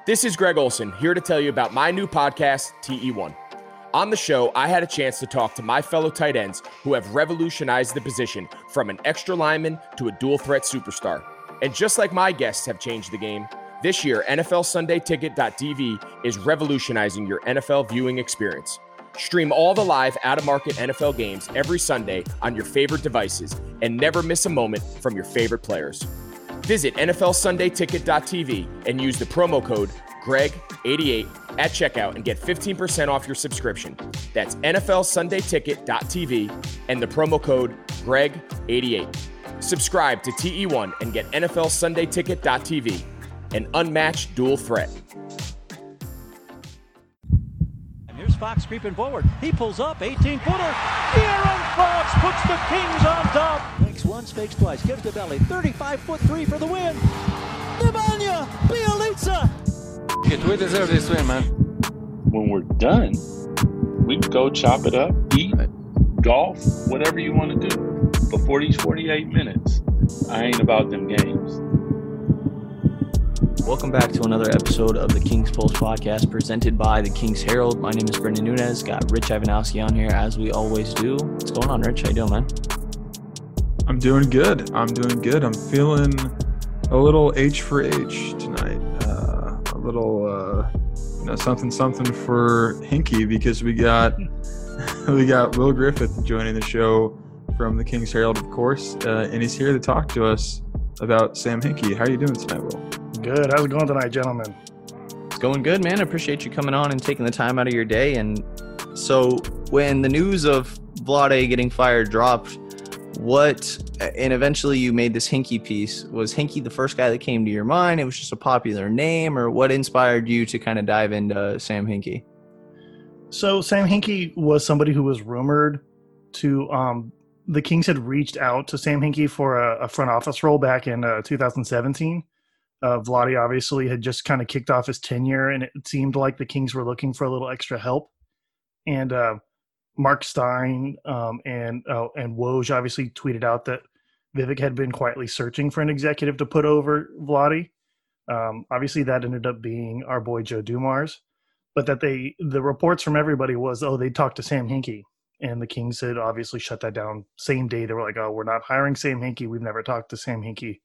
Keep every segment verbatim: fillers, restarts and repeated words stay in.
This is Greg Olson, here to tell you about my new podcast, T E one. On the show, I had a chance to talk to my fellow tight ends who have revolutionized the position from an extra lineman to a dual threat superstar. And just like my guests have changed the game, this year, N F L Sunday Ticket dot T V is revolutionizing your N F L viewing experience. Stream all the live out-of-market N F L games every Sunday on your favorite devices and never miss a moment from your favorite players. Visit N F L Sunday Ticket dot T V and use the promo code Greg eighty-eight at checkout and get fifteen percent off your subscription. That's N F L Sunday Ticket dot T V and the promo code Greg eighty-eight. Subscribe to T E one and get N F L Sunday Ticket dot T V, an unmatched dual threat. And here's Fox creeping forward. He pulls up, eighteen-footer. De'Aaron Fox puts the Kings on top. Fakes once, fakes twice, gives to Belly. thirty-five-foot three for the win. Nemanja Bjelica. We deserve this win, man. When we're done, we can go chop it up, eat, right. golf, whatever you want to do. Before these forty-eight minutes, I ain't about them games. Welcome back to another episode of the Kings Pulse podcast presented by the Kings Herald. My name is Brendan Nunez. Got Rich Ivanowski on here as we always do. What's going on, Rich? How you doing, man? I'm doing good. I'm doing good. I'm feeling a little H for H tonight. Uh, a little, uh, you know, something something for Hinkie because we got we got Will Griffith joining the show from the Kings Herald, of course, uh, and he's here to talk to us about Sam Hinkie. How are you doing tonight, Will? Good. How's it going tonight, gentlemen? It's going good, man. I appreciate you coming on and taking the time out of your day. And so when the news of Vlade getting fired dropped, what, and eventually you made this Hinkie piece, was Hinkie the first guy that came to your mind? It was just a popular name, or what inspired you to kind of dive into Sam Hinkie? So Sam Hinkie was somebody who was rumored to, um, the Kings had reached out to Sam Hinkie for a, a front office role back in uh, two thousand seventeen. Uh, Vlade obviously had just kind of kicked off his tenure, and it seemed like the Kings were looking for a little extra help. And uh, Mark Stein um, and uh, and Woj obviously tweeted out that Vivek had been quietly searching for an executive to put over Vlade. Um, obviously, that ended up being our boy Joe Dumars. But that they the reports from everybody was, oh, they talked to Sam Hinkie. And the Kings had obviously shut that down. Same day, they were like, oh, we're not hiring Sam Hinkie. We've never talked to Sam Hinkie.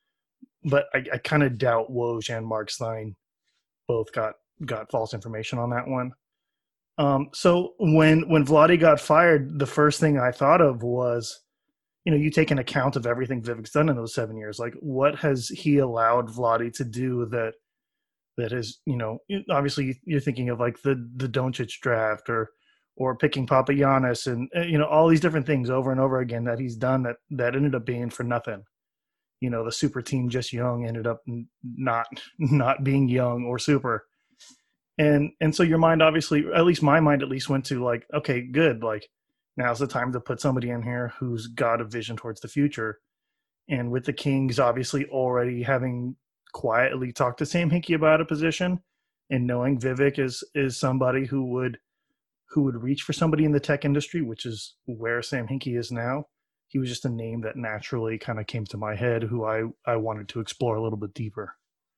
But I, I kind of doubt Woj and Mark Stein both got, got false information on that one. Um, so when when Vlade got fired, the first thing I thought of was, you know, you take an account of everything Vivek's done in those seven years. Like, what has he allowed Vlade to do that that is, you know, obviously you're thinking of like the the Doncic draft or or picking Papagiannis and, you know, all these different things over and over again that he's done that that ended up being for nothing. You know, the super team just young ended up not not being young or super. And and so your mind obviously, at least my mind at least went to like, okay, good. Like now's the time to put somebody in here who's got a vision towards the future. And with the Kings obviously already having quietly talked to Sam Hinkie about a position and knowing Vivek is is somebody who would who would reach for somebody in the tech industry, which is where Sam Hinkie is now. He was just a name that naturally kind of came to my head who I, I wanted to explore a little bit deeper.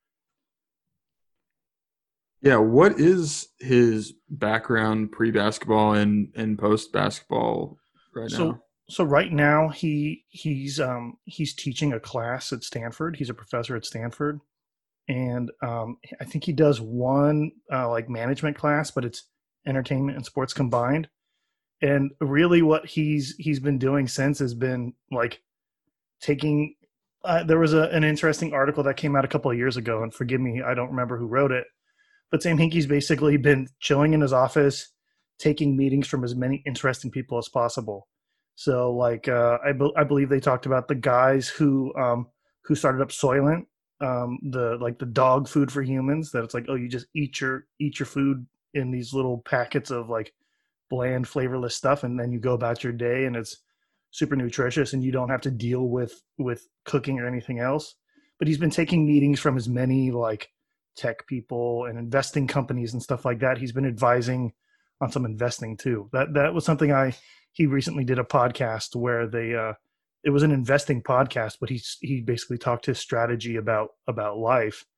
Yeah, what is his background pre-basketball and, and post-basketball right so, now? So right now he he's um he's teaching a class at Stanford. He's a professor at Stanford. And um I think he does one uh, like management class, but it's entertainment and sports combined. And really what he's he's been doing since has been like taking uh, – there was a, an interesting article that came out a couple of years ago, and forgive me, I don't remember who wrote it. But Sam Hinkie's basically been chilling in his office, taking meetings from as many interesting people as possible. So like uh, I, be- I believe they talked about the guys who um, who started up Soylent, um, the like the dog food for humans, that it's like, oh, you just eat your eat your food in these little packets of like bland, flavorless stuff, and then you go about your day and it's super nutritious and you don't have to deal with with cooking or anything else. But he's been taking meetings from as many like tech people and investing companies and stuff like that. He's been advising on some investing too. That that was something I he recently did a podcast where they uh it was an investing podcast, but he he basically talked his strategy about about life.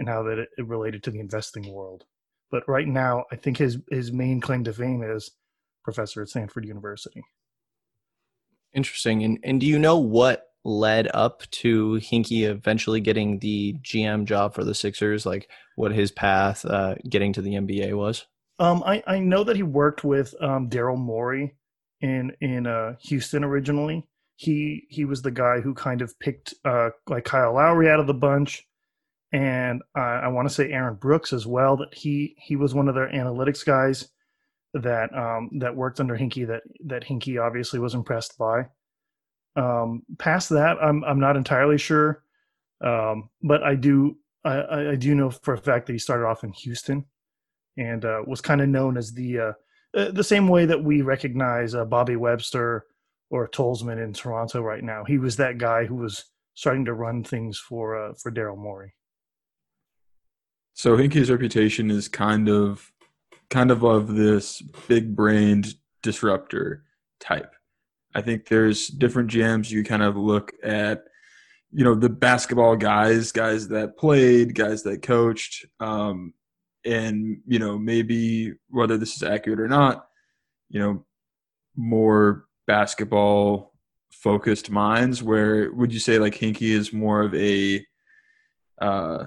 and how that it, it related to the investing world. But right now, I think his his main claim to fame is professor at Stanford University. Interesting. And and do you know what led up to Hinkie eventually getting the G M job for the Sixers? Like what his path uh, getting to the N B A was? Um, I, I know that he worked with um, Daryl Morey in in uh, Houston originally. He he was the guy who kind of picked uh, like Kyle Lowry out of the bunch, and uh, I want to say Aaron Brooks as well. That he he was one of their analytics guys that um, that worked under Hinkie. That that Hinkie obviously was impressed by. Um, past that, I'm I'm not entirely sure, um, but I do I, I do know for a fact that he started off in Houston, and uh, was kind of known as the uh, uh, the same way that we recognize uh, Bobby Webster or Tolzman in Toronto right now. He was that guy who was starting to run things for uh, for Daryl Morey. So Hinkie's reputation is kind of kind of of this big-brained disruptor type. I think there's different G Ms. You kind of look at, you know, the basketball guys, guys that played, guys that coached, um, and, you know, maybe whether this is accurate or not, you know, more basketball focused minds. Where would you say like Hinkie is more of a, uh,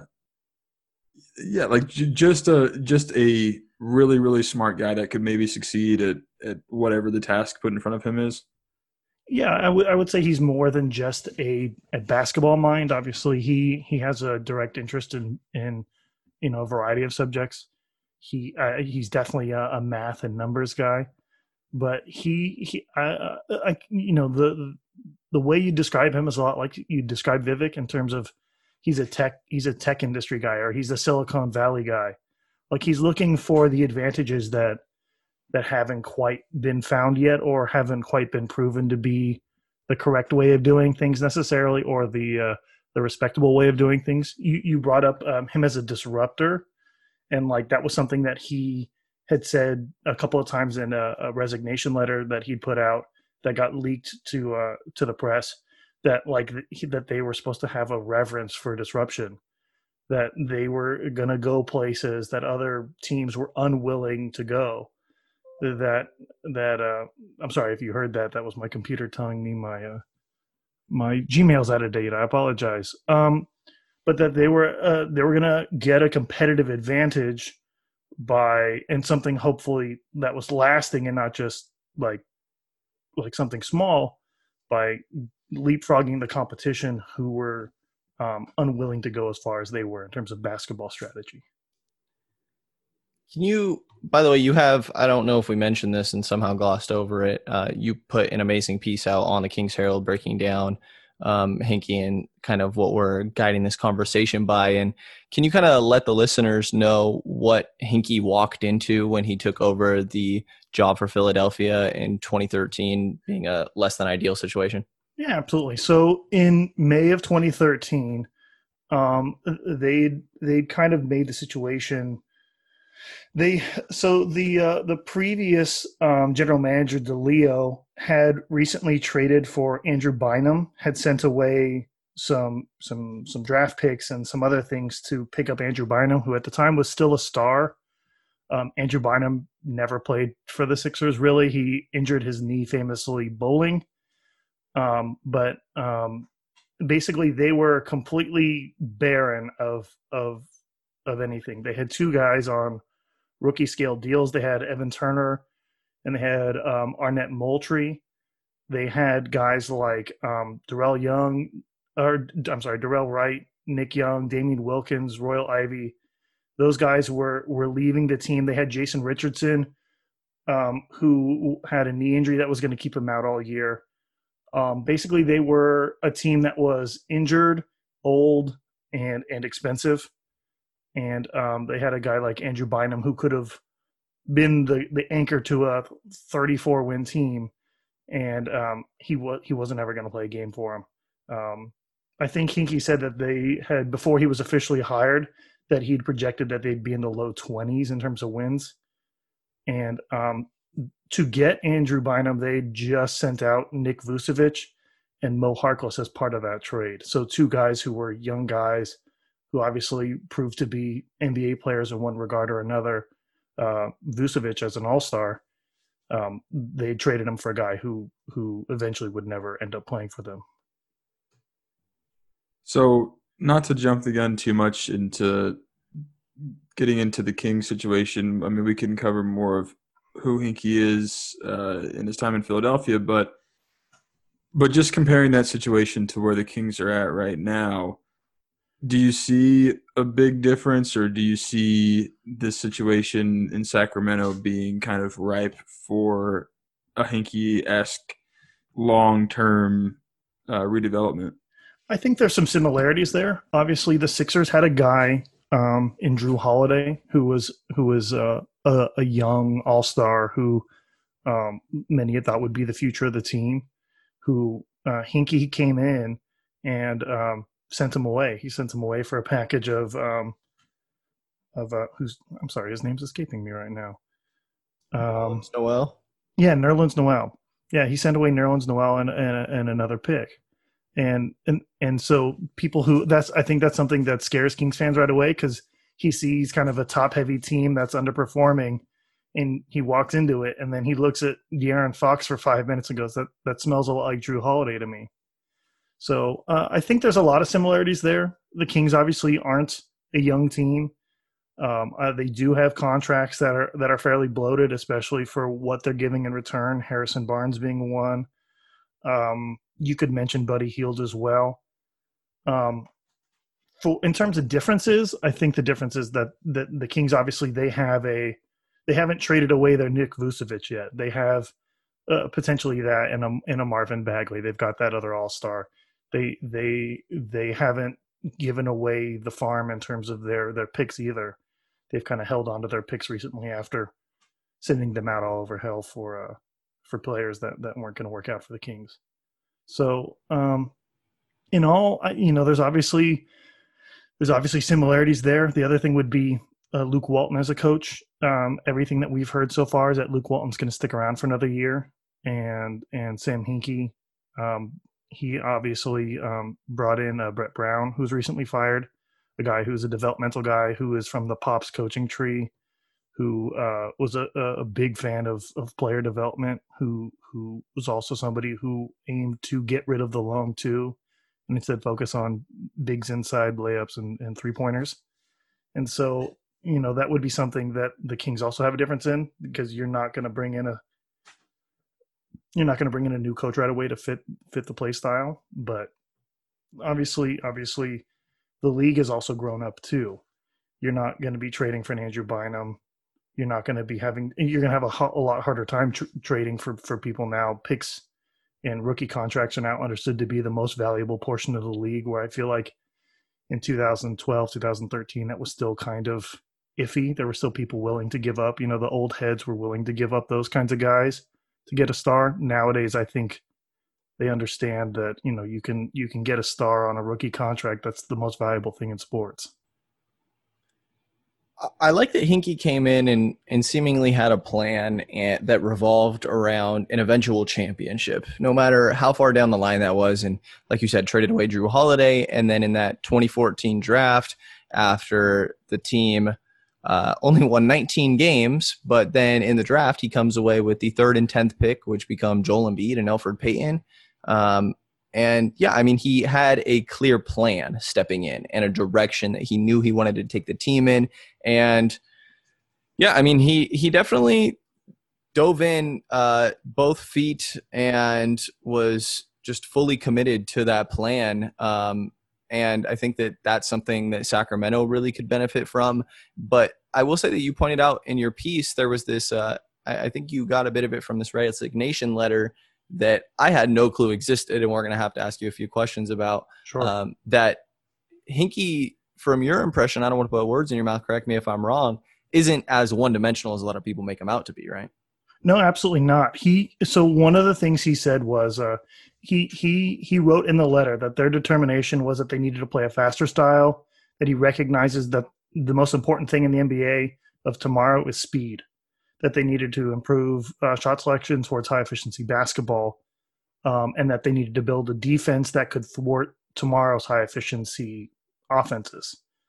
yeah, like j- just a just a really really smart guy that could maybe succeed at at whatever the task put in front of him is? Yeah, I would I would say he's more than just a, a basketball mind. Obviously, he he has a direct interest in in you know a variety of subjects. He uh, he's definitely a, a math and numbers guy, but he he I, I you know the the way you describe him is a lot like you describe Vivek in terms of he's a tech he's a tech industry guy, or he's a Silicon Valley guy. Like he's looking for the advantages that. that haven't quite been found yet, or haven't quite been proven to be the correct way of doing things necessarily, or the uh, the respectable way of doing things. You you brought up um, him as a disruptor, and like that was something that he had said a couple of times in a, a resignation letter that he'd put out that got leaked to uh, to the press. That like that they were supposed to have a reverence for disruption, that they were gonna go places that other teams were unwilling to go. That that uh, I'm sorry if you heard that. That was my computer telling me my uh, my Gmail's out of date. I apologize. Um, but that they were uh, they were gonna get a competitive advantage by and something hopefully that was lasting and not just like like something small, by leapfrogging the competition who were um, unwilling to go as far as they were in terms of basketball strategy. Can you, by the way, you have, I don't know if we mentioned this and somehow glossed over it. Uh, you put an amazing piece out on the King's Herald breaking down um, Hinkie and kind of what we're guiding this conversation by. And can you kind of let the listeners know what Hinkie walked into when he took over the job for Philadelphia in twenty thirteen, being a less than ideal situation? Yeah, absolutely. So in May of twenty thirteen, um, they they kind of made the situation. They so the uh, the previous um, general manager DeLeo had recently traded for Andrew Bynum, had sent away some some some draft picks and some other things to pick up Andrew Bynum, who at the time was still a star. Um, Andrew Bynum never played for the Sixers really. He injured his knee famously bowling, um, but um, basically they were completely barren of of of anything. They had two guys on rookie scale deals. They had Evan Turner and they had um, Arnett Moultrie. They had guys like um, Darrell Young, or I'm sorry, Darrell Wright, Nick Young, Damian Wilkins, Royal Ivy. Those guys were were leaving the team. They had Jason Richardson, um, who had a knee injury that was going to keep him out all year. Um, basically, they were a team that was injured, old, and and expensive. And um, they had a guy like Andrew Bynum who could have been the, the anchor to a thirty-four win team, and um, he was he wasn't ever going to play a game for him. Um, I think Hinkie said that they had, before he was officially hired, that he'd projected that they'd be in the low twenties in terms of wins. And um, to get Andrew Bynum, they just sent out Nick Vucevic and Mo Harkless as part of that trade. So two guys who were young guys who obviously proved to be N B A players in one regard or another, uh, Vucevic as an all-star, um, they traded him for a guy who who eventually would never end up playing for them. So, not to jump the gun too much into getting into the Kings situation, I mean, we can cover more of who Hinkie is uh, in his time in Philadelphia, but but just comparing that situation to where the Kings are at right now, do you see a big difference, or do you see this situation in Sacramento being kind of ripe for a Hinkie-esque long-term uh, redevelopment? I think there's some similarities there. Obviously, the Sixers had a guy um, in Drew Holiday who was who was uh, a, a young all-star who um, many had thought would be the future of the team. Who uh, Hinkie came in and um, sent him away. He sent him away for a package of um, of uh, who's I'm sorry, his name's escaping me right now. Um, Nerlens Noel. Yeah, Nerlens Noel. Yeah, he sent away Nerlens Noel and, and and another pick. And and and so people who that's I think that's something that scares Kings fans right away, because he sees kind of a top heavy team that's underperforming, and he walks into it, and then he looks at De'Aaron Fox for five minutes and goes, "That that smells a lot like Drew Holiday to me." So uh, I think there's a lot of similarities there. The Kings obviously aren't a young team. Um, uh, they do have contracts that are that are fairly bloated, especially for what they're giving in return. Harrison Barnes being one. Um, you could mention Buddy Hield as well. Um, for in terms of differences, I think the difference is that, that the Kings obviously they have a they haven't traded away their Nick Vucevic yet. They have uh, potentially that in a in a Marvin Bagley. They've got that other all-star. They they they haven't given away the farm in terms of their their picks either. They've kind of held on to their picks recently after sending them out all over hell for uh, for players that, that weren't going to work out for the Kings. So, um, in all, I, you know, there's obviously there's obviously similarities there. The other thing would be uh, Luke Walton as a coach. Um, everything that we've heard so far is that Luke Walton's going to stick around for another year, and and Sam Hinkie, um, he obviously um, brought in uh, Brett Brown, who's recently fired, a guy who's a developmental guy who is from the Pops coaching tree, who uh, was a, a big fan of, of player development, who who was also somebody who aimed to get rid of the long two and instead focus on bigs inside layups and, and three-pointers. And so, you know, that would be something that the Kings also have a difference in, because you're not going to bring in a you're not going to bring in a new coach right away to fit fit the play style. But obviously, obviously, the league has also grown up too. You're not going to be trading for an Andrew Bynum. You're not going to be having – you're going to have a, a lot harder time tr- trading for, for people now. Picks and rookie contracts are now understood to be the most valuable portion of the league, where I feel like in two thousand twelve, two thousand thirteen, that was still kind of iffy. There were still people willing to give up. You know, the old heads were willing to give up those kinds of guys to get a star. Nowadays, I think they understand that, you know, you can you can get a star on a rookie contract. That's the most valuable thing in sports. I like that Hinkie came in and, and seemingly had a plan and, that revolved around an eventual championship, no matter how far down the line that was. And like you said, traded away Drew Holiday. And then in that twenty fourteen draft, after the team uh, only won nineteen games, but then in the draft, he comes away with the third and tenth pick, which become Joel Embiid and Elfrid Payton. Um, And yeah, I mean, he had a clear plan stepping in and a direction that he knew he wanted to take the team in. And yeah, I mean, he, he definitely dove in uh, both feet and was just fully committed to that plan. Um, and I think that that's something that Sacramento really could benefit from. But I will say that you pointed out in your piece, there was this, uh, I, I think you got a bit of it from this resignation letter that I had no clue existed, and we're going to have to ask you a few questions about. Sure. Um, that Hinkie, from your impression, I don't want to put words in your mouth, correct me if I'm wrong, isn't as one-dimensional as a lot of people make him out to be, right? No, absolutely not. He so one of the things he said was uh, he he he wrote in the letter that their determination was that they needed to play a faster style, that he recognizes that the most important thing in the N B A of tomorrow is speed, that they needed to improve uh, shot selection towards high-efficiency basketball, um, and that they needed to build a defense that could thwart tomorrow's high-efficiency offenses.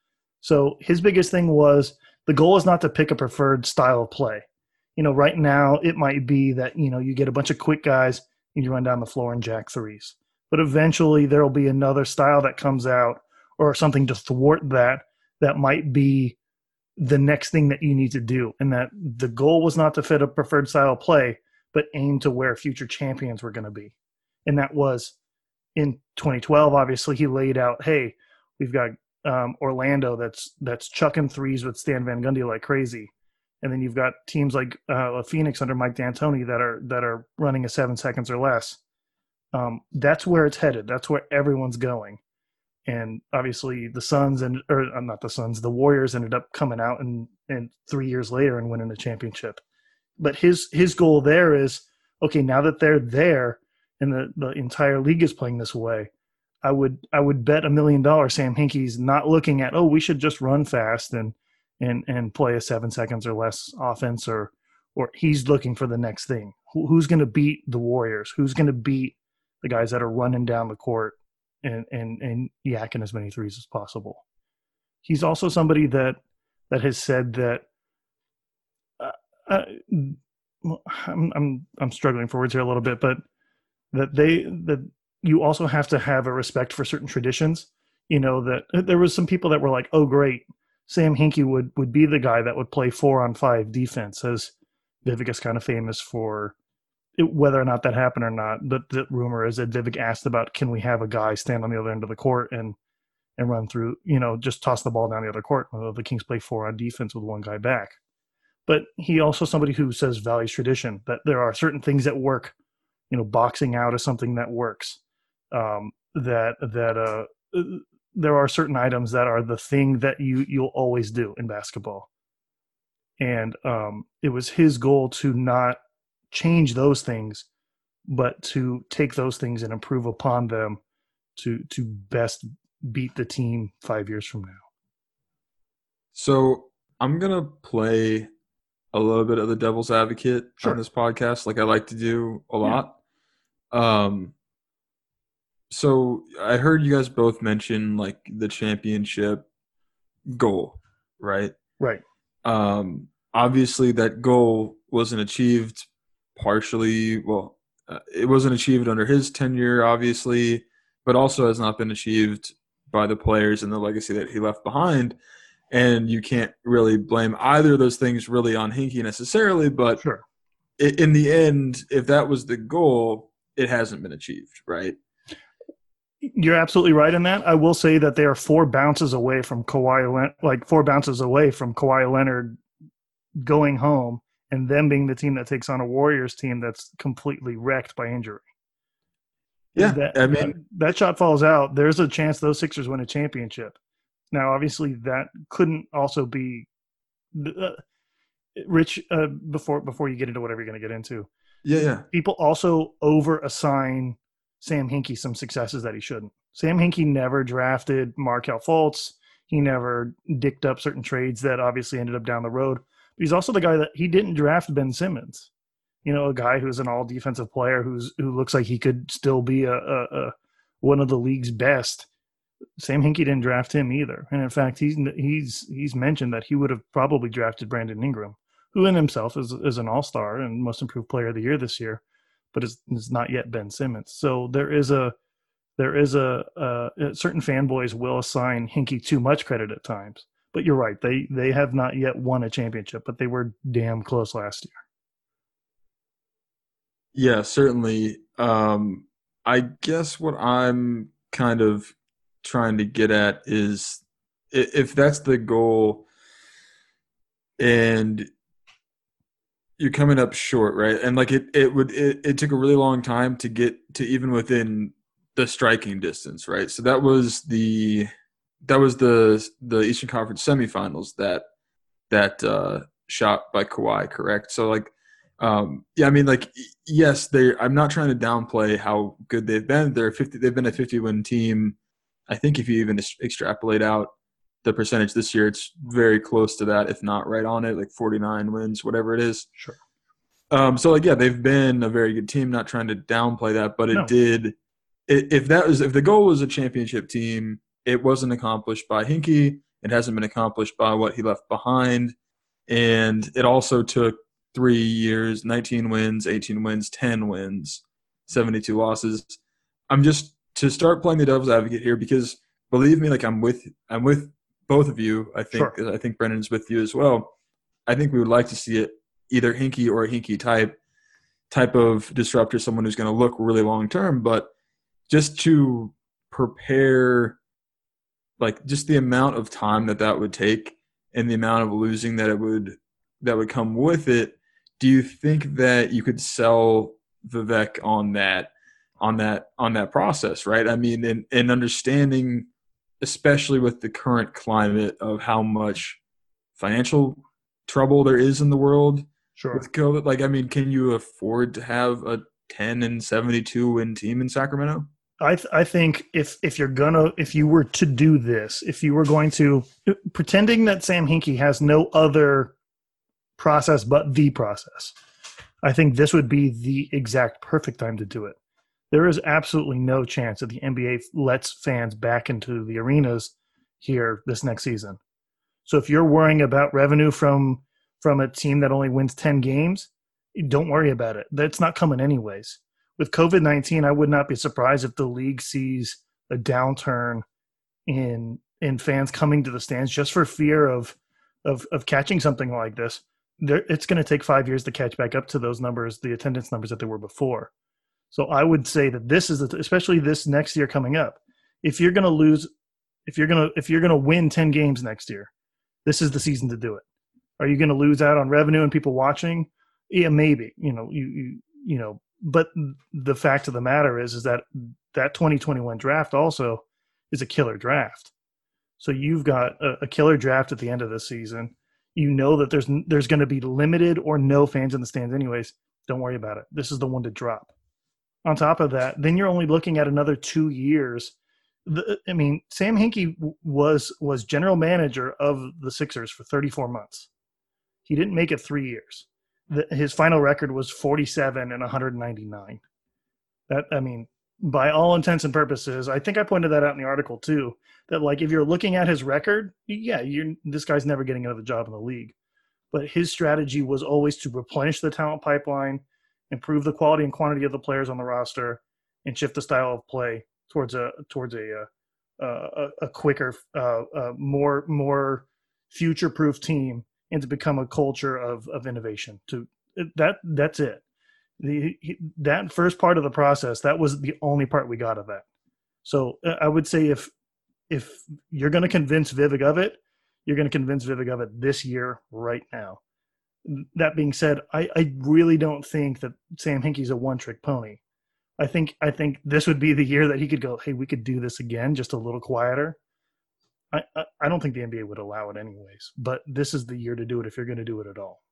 So his biggest thing was the goal is not to pick a preferred style of play. You know, right now it might be that, you know, you get a bunch of quick guys and you run down the floor and jack threes. But eventually there will be another style that comes out or something to thwart that that might be the next thing that you need to do. And that the goal was not to fit a preferred style of play, but aim to where future champions were going to be. And that was in twenty twelve, obviously, he laid out, hey, we've got um, Orlando that's that's chucking threes with Stan Van Gundy like crazy. And then you've got teams like uh, Phoenix under Mike D'Antoni that are that are running a seven seconds or less. Um, that's where it's headed. That's where everyone's going. And obviously the Suns and or uh, not the Suns, the Warriors ended up coming out and and three years later and winning a championship. But his his goal there is, okay, now that they're there and the, the entire league is playing this way, I would I would bet a million dollars Sam Hinkie's not looking at, oh, we should just run fast and and and play a seven seconds or less offense, or or he's looking for the next thing. Who, who's going to beat the Warriors? Who's going to beat the guys that are running down the court and and and yakking as many threes as possible? He's also somebody that that has said that uh, uh, I'm I'm I'm struggling for words here a little bit, but that they that you also have to have a respect for certain traditions. You know, that there was some people that were like, oh, great, Sam Hinkie would, would be the guy that would play four on five defense, as Vivek is kind of famous for. It, whether or not that happened or not, the, the rumor is that Vivek asked about, can we have a guy stand on the other end of the court and and run through, you know, just toss the ball down the other court. Well, the Kings play four on defense with one guy back. But he also somebody who says values tradition, that there are certain things that work. You know, boxing out is something that works. Um, that that uh, there are certain items that are the thing that you you'll always do in basketball. And um, it was his goal to not change those things, but to take those things and improve upon them to to best beat the team five years from now. So I'm gonna play a little bit of the devil's advocate Sure. on this podcast, like I like to do a lot. Yeah. Um, so I heard you guys both mention like the championship goal, right? Right. Um, obviously that goal wasn't achieved partially. Well, uh, it wasn't achieved under his tenure, obviously, but also has not been achieved by the players and the legacy that he left behind. And you can't really blame either of those things really on Hinkie necessarily, but Sure. in the end, if that was the goal, it hasn't been achieved, right? You're absolutely right in that. I will say that they are four bounces away from Kawhi, Le- like four bounces away from Kawhi Leonard going home and them being the team that takes on a Warriors team that's completely wrecked by injury. Yeah, that, I mean, that, that shot falls out. There's a chance those Sixers win a championship. Now, obviously, that couldn't also be uh, Rich. Uh, before before you get into whatever you're going to get into, yeah, yeah. People also over assign Sam Hinkie some successes that he shouldn't. Sam Hinkie never drafted Markelle Fultz. He never dicked up certain trades that obviously ended up down the road. But he's also the guy that he didn't draft Ben Simmons. You know, a guy who's an all defensive player who's who looks like he could still be a, a, a one of the league's best. Sam Hinkie didn't draft him either, and in fact, he's he's he's mentioned that he would have probably drafted Brandon Ingram, who in himself is is an all-star and most improved player of the year this year, but is is not yet Ben Simmons. So there is a there is a, a, a certain fanboys will assign Hinkie too much credit at times. But you're right, they they have not yet won a championship, but they were damn close last year. Yeah, certainly. Um, I guess what I'm kind of trying to get at is if that's the goal and you're coming up short, right? And like it, it would, it, it took a really long time to get to even within the striking distance, right? So that was the, that was the, the Eastern Conference semifinals that, that uh, shot by Kawhi, correct? So like, um, yeah, I mean, like, yes, they, I'm not trying to downplay how good they've been. They're fifty, they've been a fifty win team. I think if you even extrapolate out the percentage this year, it's very close to that, if not right on it, like forty-nine wins, whatever it is. Sure. Um, so, like, yeah, they've been a very good team. Not trying to downplay that, but it No. did. It, if that was if the goal was a championship team, it wasn't accomplished by Hinkie. It hasn't been accomplished by what he left behind. And it also took three years, nineteen wins, eighteen wins, ten wins, seventy-two losses. I'm just to start playing the devil's advocate here because believe me, like I'm with I'm with both of you. I think Sure. I think Brendan's with you as well. I think we would like to see it either Hinkie or a Hinkie type type of disruptor, someone who's going to look really long term, but just to prepare, like just the amount of time that that would take and the amount of losing that it would that would come with it. Do you think that you could sell Vivek on that on that on that process, right? I mean, in, in understanding, especially with the current climate of how much financial trouble there is in the world Sure. with COVID, like, I mean, can you afford to have a ten and seventy-two win team in Sacramento? I th- I think if if you're gonna if you were to do this, if you were going to pretending that Sam Hinkie has no other process but the process, I think this would be the exact perfect time to do it. There is absolutely no chance that the N B A lets fans back into the arenas here this next season. So if you're worrying about revenue from from a team that only wins ten games, don't worry about it. That's not coming anyways. With COVID nineteen, I would not be surprised if the league sees a downturn in in fans coming to the stands just for fear of of, of catching something like this. There, it's going to take five years to catch back up to those numbers, the attendance numbers that they were before. So I would say that this is, especially this next year coming up, if you're going to lose, if you're going to if you're going to win ten games next year, this is the season to do it. Are you going to lose out on revenue and people watching? Yeah, maybe. You know, you you you know. But the fact of the matter is, is that that twenty twenty-one draft also is a killer draft. So you've got a, a killer draft at the end of the season. You know that there's there's going to be limited or no fans in the stands anyways. Don't worry about it. This is the one to drop. On top of that, then you're only looking at another two years. The, I mean, Sam Hinkie was was general manager of the Sixers for thirty-four months. He didn't make it three years. The, his final record was forty-seven and one hundred ninety-nine. That, I mean, by all intents and purposes, I think I pointed that out in the article too, that like if you're looking at his record, yeah, you're, this guy's never getting another job in the league. But his strategy was always to replenish the talent pipeline, improve the quality and quantity of the players on the roster, and shift the style of play towards a towards a a, a, a quicker, uh, uh, more more future-proof team, and to become a culture of of innovation. To that, that's it. The that first part of the process, that was the only part we got of that. So I would say if if you're going to convince Vivek of it, you're going to convince Vivek of it this year, right now. That being said, I, I really don't think that Sam Hinkie's a one-trick pony. I think I think this would be the year that he could go, hey, we could do this again, just a little quieter. I, I, I don't think the N B A would allow it anyways, but this is the year to do it if you're going to do it at all.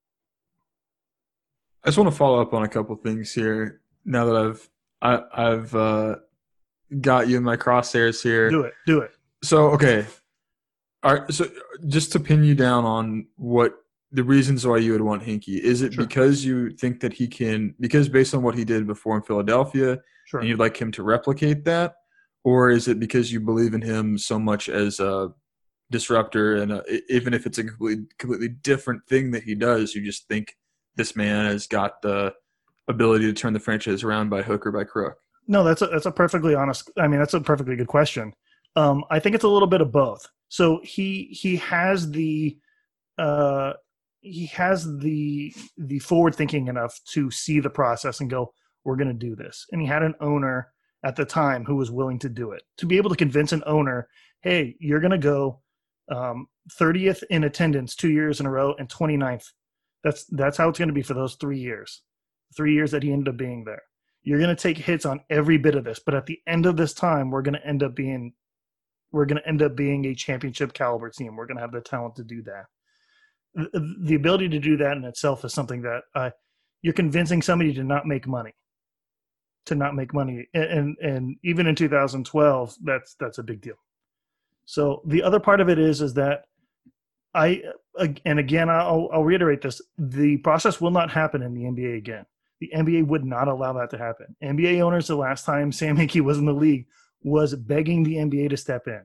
I just want to follow up on a couple things here. Now that I've I, I've uh, got you in my crosshairs here. Do it, do it. So okay, all right. So just to pin you down on what the reasons why you would want Hinkie, is it Sure. because you think that he can? Because based on what he did before in Philadelphia, Sure. and you'd like him to replicate that, or is it because you believe in him so much as a disruptor, and a, even if it's a completely completely different thing that he does, you just think this man has got the ability to turn the franchise around by hook or by crook? No, that's a, that's a perfectly honest. I mean, that's a perfectly good question. Um, I think it's a little bit of both. So he he has the uh, he has the the forward thinking enough to see the process and go, we're going to do this. And he had an owner at the time who was willing to do it. To be able to convince an owner, hey, you're going to go um, thirtieth in attendance two years in a row and twenty-ninth. That's that's how it's going to be for those three years. Three years that he ended up being there. You're going to take hits on every bit of this, but at the end of this time, we're going to end up being, we're going to end up being a championship caliber team. We're going to have the talent to do that. The, the ability to do that in itself is something that uh, you're convincing somebody to not make money, to not make money, and, and and even in two thousand twelve, that's that's a big deal. So the other part of it is is that I and again I'll, I'll reiterate this: the process will not happen in the N B A again. The N B A would not allow that to happen. N B A owners, the last time Sam Hinkie was in the league, was begging the N B A to step in.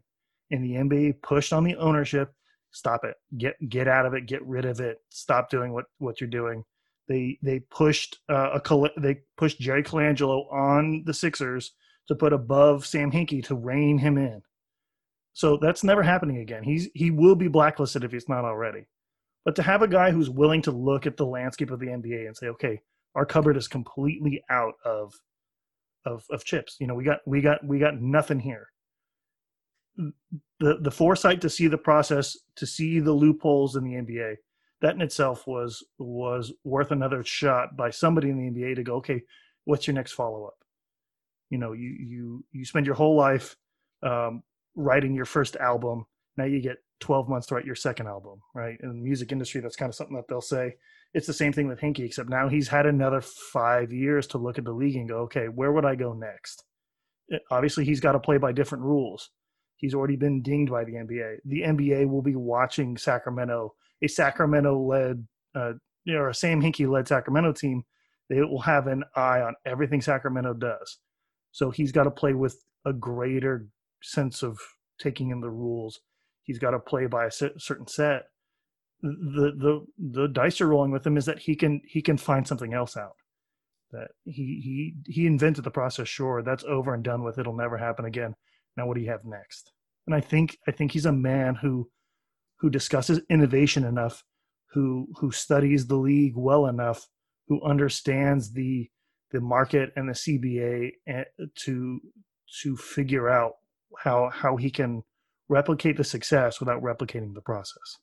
and the N B A pushed on the ownership. Stop it. Get get out of it. Get rid of it. Stop doing what, what you're doing. They they pushed uh, a they pushed Jerry Colangelo on the Sixers to put above Sam Hinkie to rein him in. So that's never happening again. He's he will be blacklisted if he's not already. But to have a guy who's willing to look at the landscape of the N B A and say, okay, our cupboard is completely out of of of chips. You know, we got we got we got nothing here. The the foresight to see the process, to see the loopholes in the N B A, that in itself was was worth another shot by somebody in the N B A to go, okay, what's your next follow up? You know, you you you spend your whole life um, writing your first album. Now you get twelve months to write your second album, right? In the music industry, that's kind of something that they'll say. It's the same thing with Hinkie, except now he's had another five years to look at the league and go, okay, where would I go next? It, obviously, he's got to play by different rules. He's already been dinged by the N B A. The N B A will be watching Sacramento, a Sacramento-led, uh, you know, or a Sam Hinkie-led Sacramento team. They will have an eye on everything Sacramento does. So he's got to play with a greater sense of taking in the rules. He's got to play by a certain set. The the the dice are rolling with him is that he can he can find something else out. That he he he invented the process. Sure, that's over and done with. It'll never happen again. Now what do you have next? And I think I think he's a man who who discusses innovation enough, who who studies the league well enough, who understands the the market and the C B A to to figure out how how he can replicate the success without replicating the process.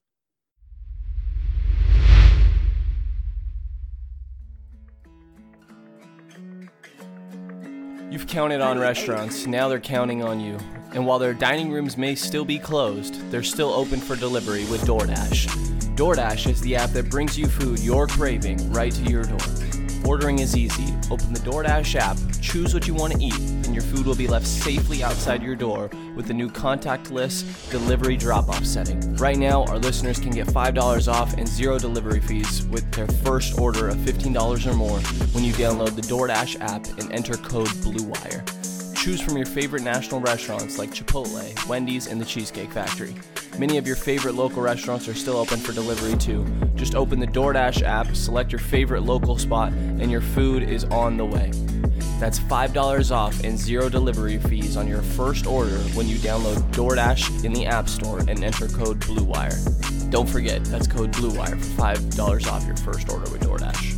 You've counted on restaurants, now they're counting on you. And while their dining rooms may still be closed, they're still open for delivery with DoorDash. DoorDash is the app that brings you food you're craving right to your door. Ordering is easy. Open the DoorDash app, choose what you want to eat, and your food will be left safely outside your door with the new contactless delivery drop-off setting. Right now, our listeners can get five dollars off and zero delivery fees with their first order of fifteen dollars or more when you download the DoorDash app and enter code BLUEWIRE. Choose from your favorite national restaurants like Chipotle, Wendy's, and the Cheesecake Factory. Many of your favorite local restaurants are still open for delivery too. Just open the DoorDash app, select your favorite local spot, and your food is on the way. That's five dollars off and zero delivery fees on your first order when you download DoorDash in the App Store and enter code BLUEWIRE. Don't forget, that's code BLUEWIRE for five dollars off your first order with DoorDash.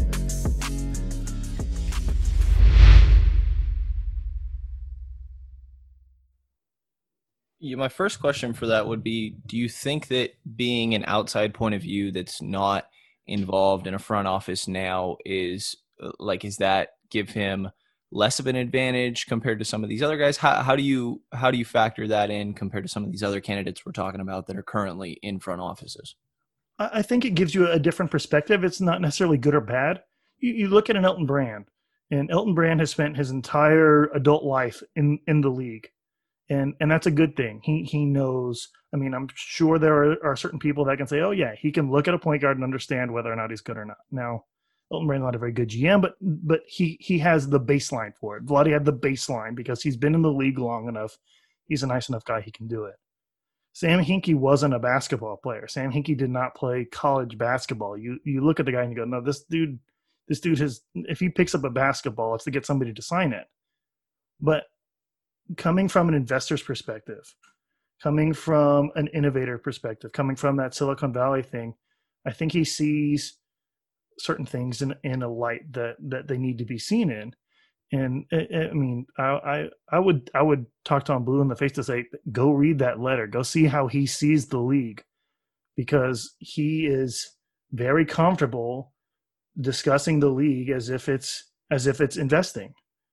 Yeah, my first question for that would be, do you think that being an outside point of view that's not involved in a front office now is like, is that give him less of an advantage compared to some of these other guys? How, how do you, how do you factor that in compared to some of these other candidates we're talking about that are currently in front offices? I think it gives you a different perspective. It's not necessarily good or bad. You, you look at an Elton Brand, and Elton Brand has spent his entire adult life in, in the league. And and that's a good thing. He he knows. I mean, I'm sure there are, are certain people that can say, oh, yeah, he can look at a point guard and understand whether or not he's good or not. Now, Elton Brand's not a very good G M, but but he he has the baseline for it. Vlade had the baseline because he's been in the league long enough. He's a nice enough guy. He can do it. Sam Hinkie wasn't a basketball player. Sam Hinkie did not play college basketball. You you look at the guy and you go, no, this dude, this dude has, if he picks up a basketball, it's to get somebody to sign it. But coming from an investor's perspective, coming from an innovator perspective, coming from that Silicon Valley thing, I think he sees certain things in, in a light that, that they need to be seen in. And I, I mean, I, I I would I would talk Tom Blue in the face to say, go read that letter, go see how he sees the league, because he is very comfortable discussing the league as if it's as if it's investing.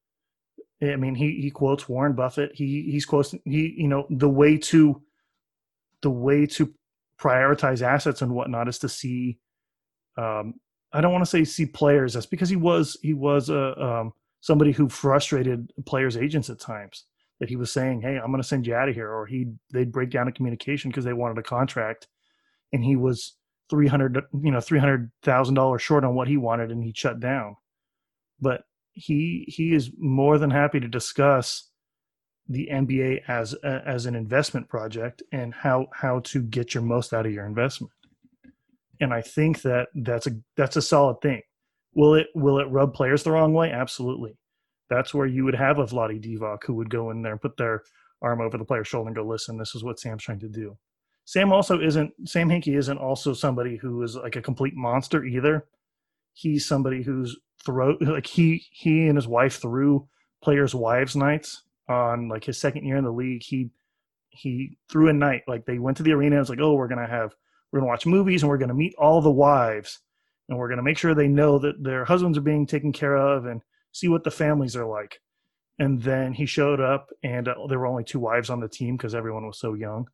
I mean, he, he quotes Warren Buffett. He he's quotes he you know the way to the way to prioritize assets and whatnot is to see. Um, I don't want to say see players. That's because he was he was a um, somebody who frustrated players' agents at times. That he was saying, "Hey, I'm going to send you out of here," or he they'd break down a communication because they wanted a contract, and he was three hundred you know three hundred thousand dollars short on what he wanted, and he shut down. But he he is more than happy to discuss the N B A as a, as an investment project and how how to get your most out of your investment. And I think that that's a that's a solid thing. Will it will it rub players the wrong way? Absolutely. That's where you would have a Vlade Divac who would go in there and put their arm over the player's shoulder and go, listen, this is what Sam's trying to do. Sam also isn't Sam Hinkie isn't also somebody who is like a complete monster either. He's somebody who's throw like he he and his wife threw players' wives' nights on like his second year in the league. He he threw a night like they went to the arena and was like, oh, we're gonna have we're gonna watch movies and we're gonna meet all the wives and we're gonna make sure they know that their husbands are being taken care of and see what the families are like. And then he showed up and uh, there were only two wives on the team because everyone was so young.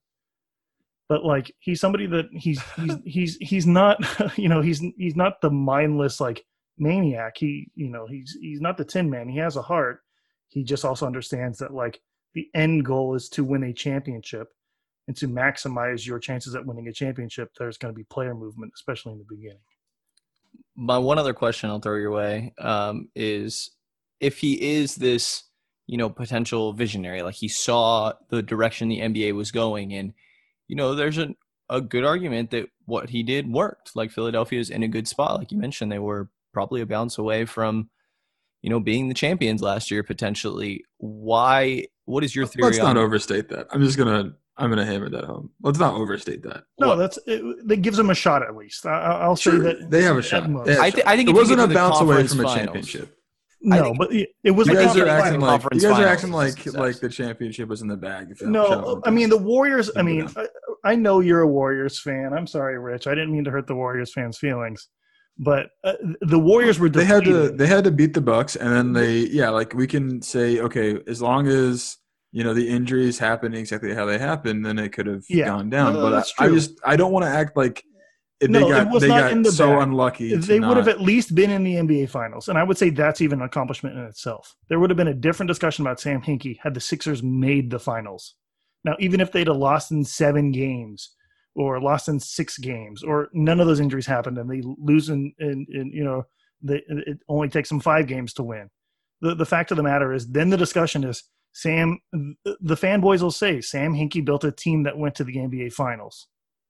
But like he's somebody that he's he's he's he's not you know he's he's not the mindless like maniac. He you know he's he's not the Tin Man. He has a heart. He just also understands that like the end goal is to win a championship, and to maximize your chances at winning a championship, there's going to be player movement, especially in the beginning. My one other question I'll throw your way um, is if he is this you know potential visionary, like he saw the direction the N B A was going in. You know, there's a, a good argument that what he did worked. Like Philadelphia's in a good spot. Like you mentioned, they were probably a bounce away from, you know, being the champions last year, potentially. Why, what is your theory? Let's on not overstate that. I'm just going to, I'm going to hammer that home. Let's not overstate that. No, What? that's, it, that gives them a shot at least. I, I'll say Sure, that. they have a shot. at most. They have a I, th- shot. I think It if you wasn't get a to the bounce away conference from a finals- championship. No, I think- but it, it was You a guys are conference acting final. like Conference you guys are finals acting is a like success. like the championship was in the bag. If y'all- No, y'all I mean the just- Warriors. I Keep it mean, down. I, I know you're a Warriors fan. I'm sorry, Rich. I didn't mean to hurt the Warriors fans' feelings, but uh, the Warriors were they defeated. had to they had to beat the Bucks, and then they yeah, like we can say okay, as long as you know the injuries happen exactly how they happened, then it could have Yeah. gone down. No, but that's I, I true. just I don't want to act like if No, they it got was they not got in the so bag. unlucky. to They would have not- at least been in the N B A Finals, and I would say that's even an accomplishment in itself. There would have been a different discussion about Sam Hinkie had the Sixers made the Finals. Now, even if they'd have lost in seven games or lost in six games, or none of those injuries happened, and they lose in, in, in you know, they, it only takes them five games to win. The the fact of the matter is, then the discussion is Sam. The fanboys will say Sam Hinkie built a team that went to the N B A Finals.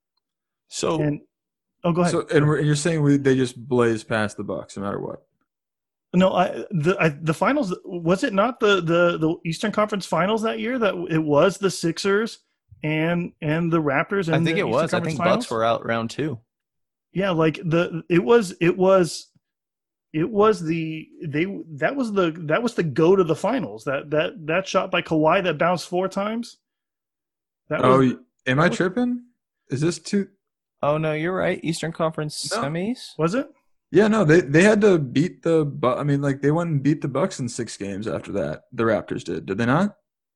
So And oh, go ahead. So and, we're, and you're saying we, they just blazed past the Bucks no matter what. No, I the I, the finals was it not the, the the Eastern Conference Finals that year that it was the Sixers and and the Raptors. And I think the it Eastern was. I Conference think Finals? Bucks were out round two. Yeah, like the it was it was it was the they that was the that was the go to the finals. That that that shot by Kawhi that bounced four times. That Oh, was, am I tripping? Is this too? Oh no, you're right. Eastern Conference No. semis. was it? Yeah, no, they they had to beat the. Bu- I mean, like they went and beat the Bucks in six games after that. The Raptors did, did they not?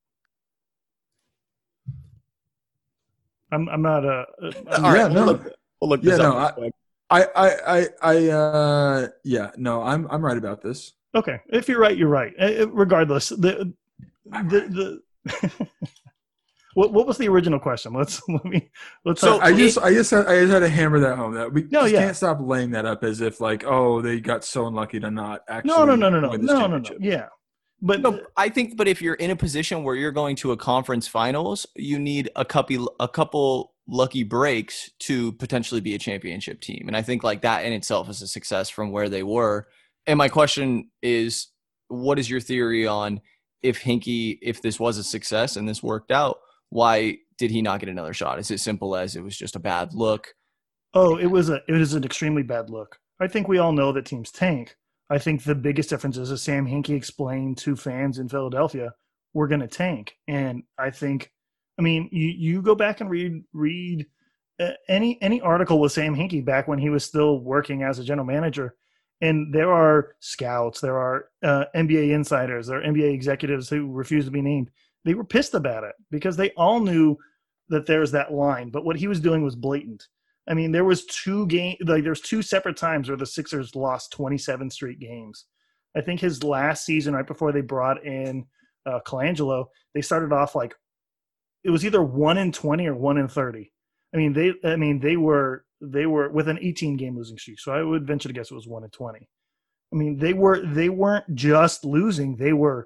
I'm I'm not a. Uh, I'm- All right, yeah, we'll no, look, we'll look yeah, this no, up. I, I, I, I, uh, yeah, no, I'm I'm right about this. Okay, if you're right, you're right. Uh, Regardless, the the the. What what was the original question? Let's let me let's. So, I just I just had, I just had to hammer that home. That we No, just yeah. can't stop laying that up as if like oh they got so unlucky to not actually no no no no no win this no no no championship. yeah, but No, I think, but if you're in a position where you're going to a conference finals, you need a couple, a couple lucky breaks to potentially be a championship team, and I think like that in itself is a success from where they were. And my question is, what is your theory on if Hinkie, if this was a success and this worked out, why did he not get another shot? Is it simple as it was just a bad look? oh, it was a it was an extremely bad look. I think we all know that teams tank. I think the biggest difference is that Sam Hinkie explained to fans in Philadelphia, we're going to tank. And I think, I mean, you, you go back and read read uh, any any article with Sam Hinkie back when he was still working as a general manager, and there are scouts, there are uh, N B A insiders, there are N B A executives who refuse to be named. They were pissed about it because they all knew that there's that line, but what he was doing was blatant. I mean, there was two game like there's two separate times where the Sixers lost twenty-seven straight games. I think his last season, right before they brought in uh, Colangelo, they started off like it was either one in twenty or one in thirty. I mean, they I mean they were they were with an eighteen game losing streak, so I would venture to guess it was one in twenty. I mean, they were they weren't just losing; they were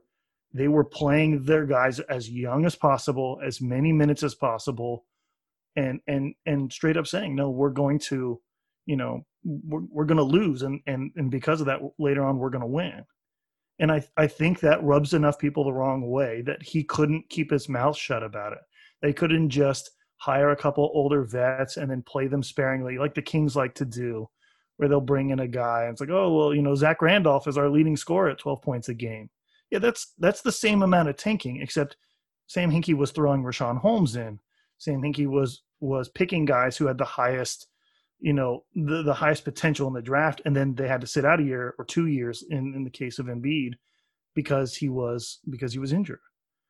They were playing their guys as young as possible, as many minutes as possible, and and and straight up saying, no, we're going to, you know, we're we're going to lose, and and and because of that, later on we're going to win. And I I think that rubs enough people the wrong way that he couldn't keep his mouth shut about it. They couldn't just hire a couple older vets and then play them sparingly, like the Kings like to do, where they'll bring in a guy and it's like, oh, well, you know, Zach Randolph is our leading scorer at twelve points a game. Yeah, that's that's the same amount of tanking, except Sam Hinkie was throwing Rashawn Holmes in. Sam Hinkie was was picking guys who had the highest, you know, the, the highest potential in the draft, and then they had to sit out a year or two years in, in the case of Embiid because he was because he was injured.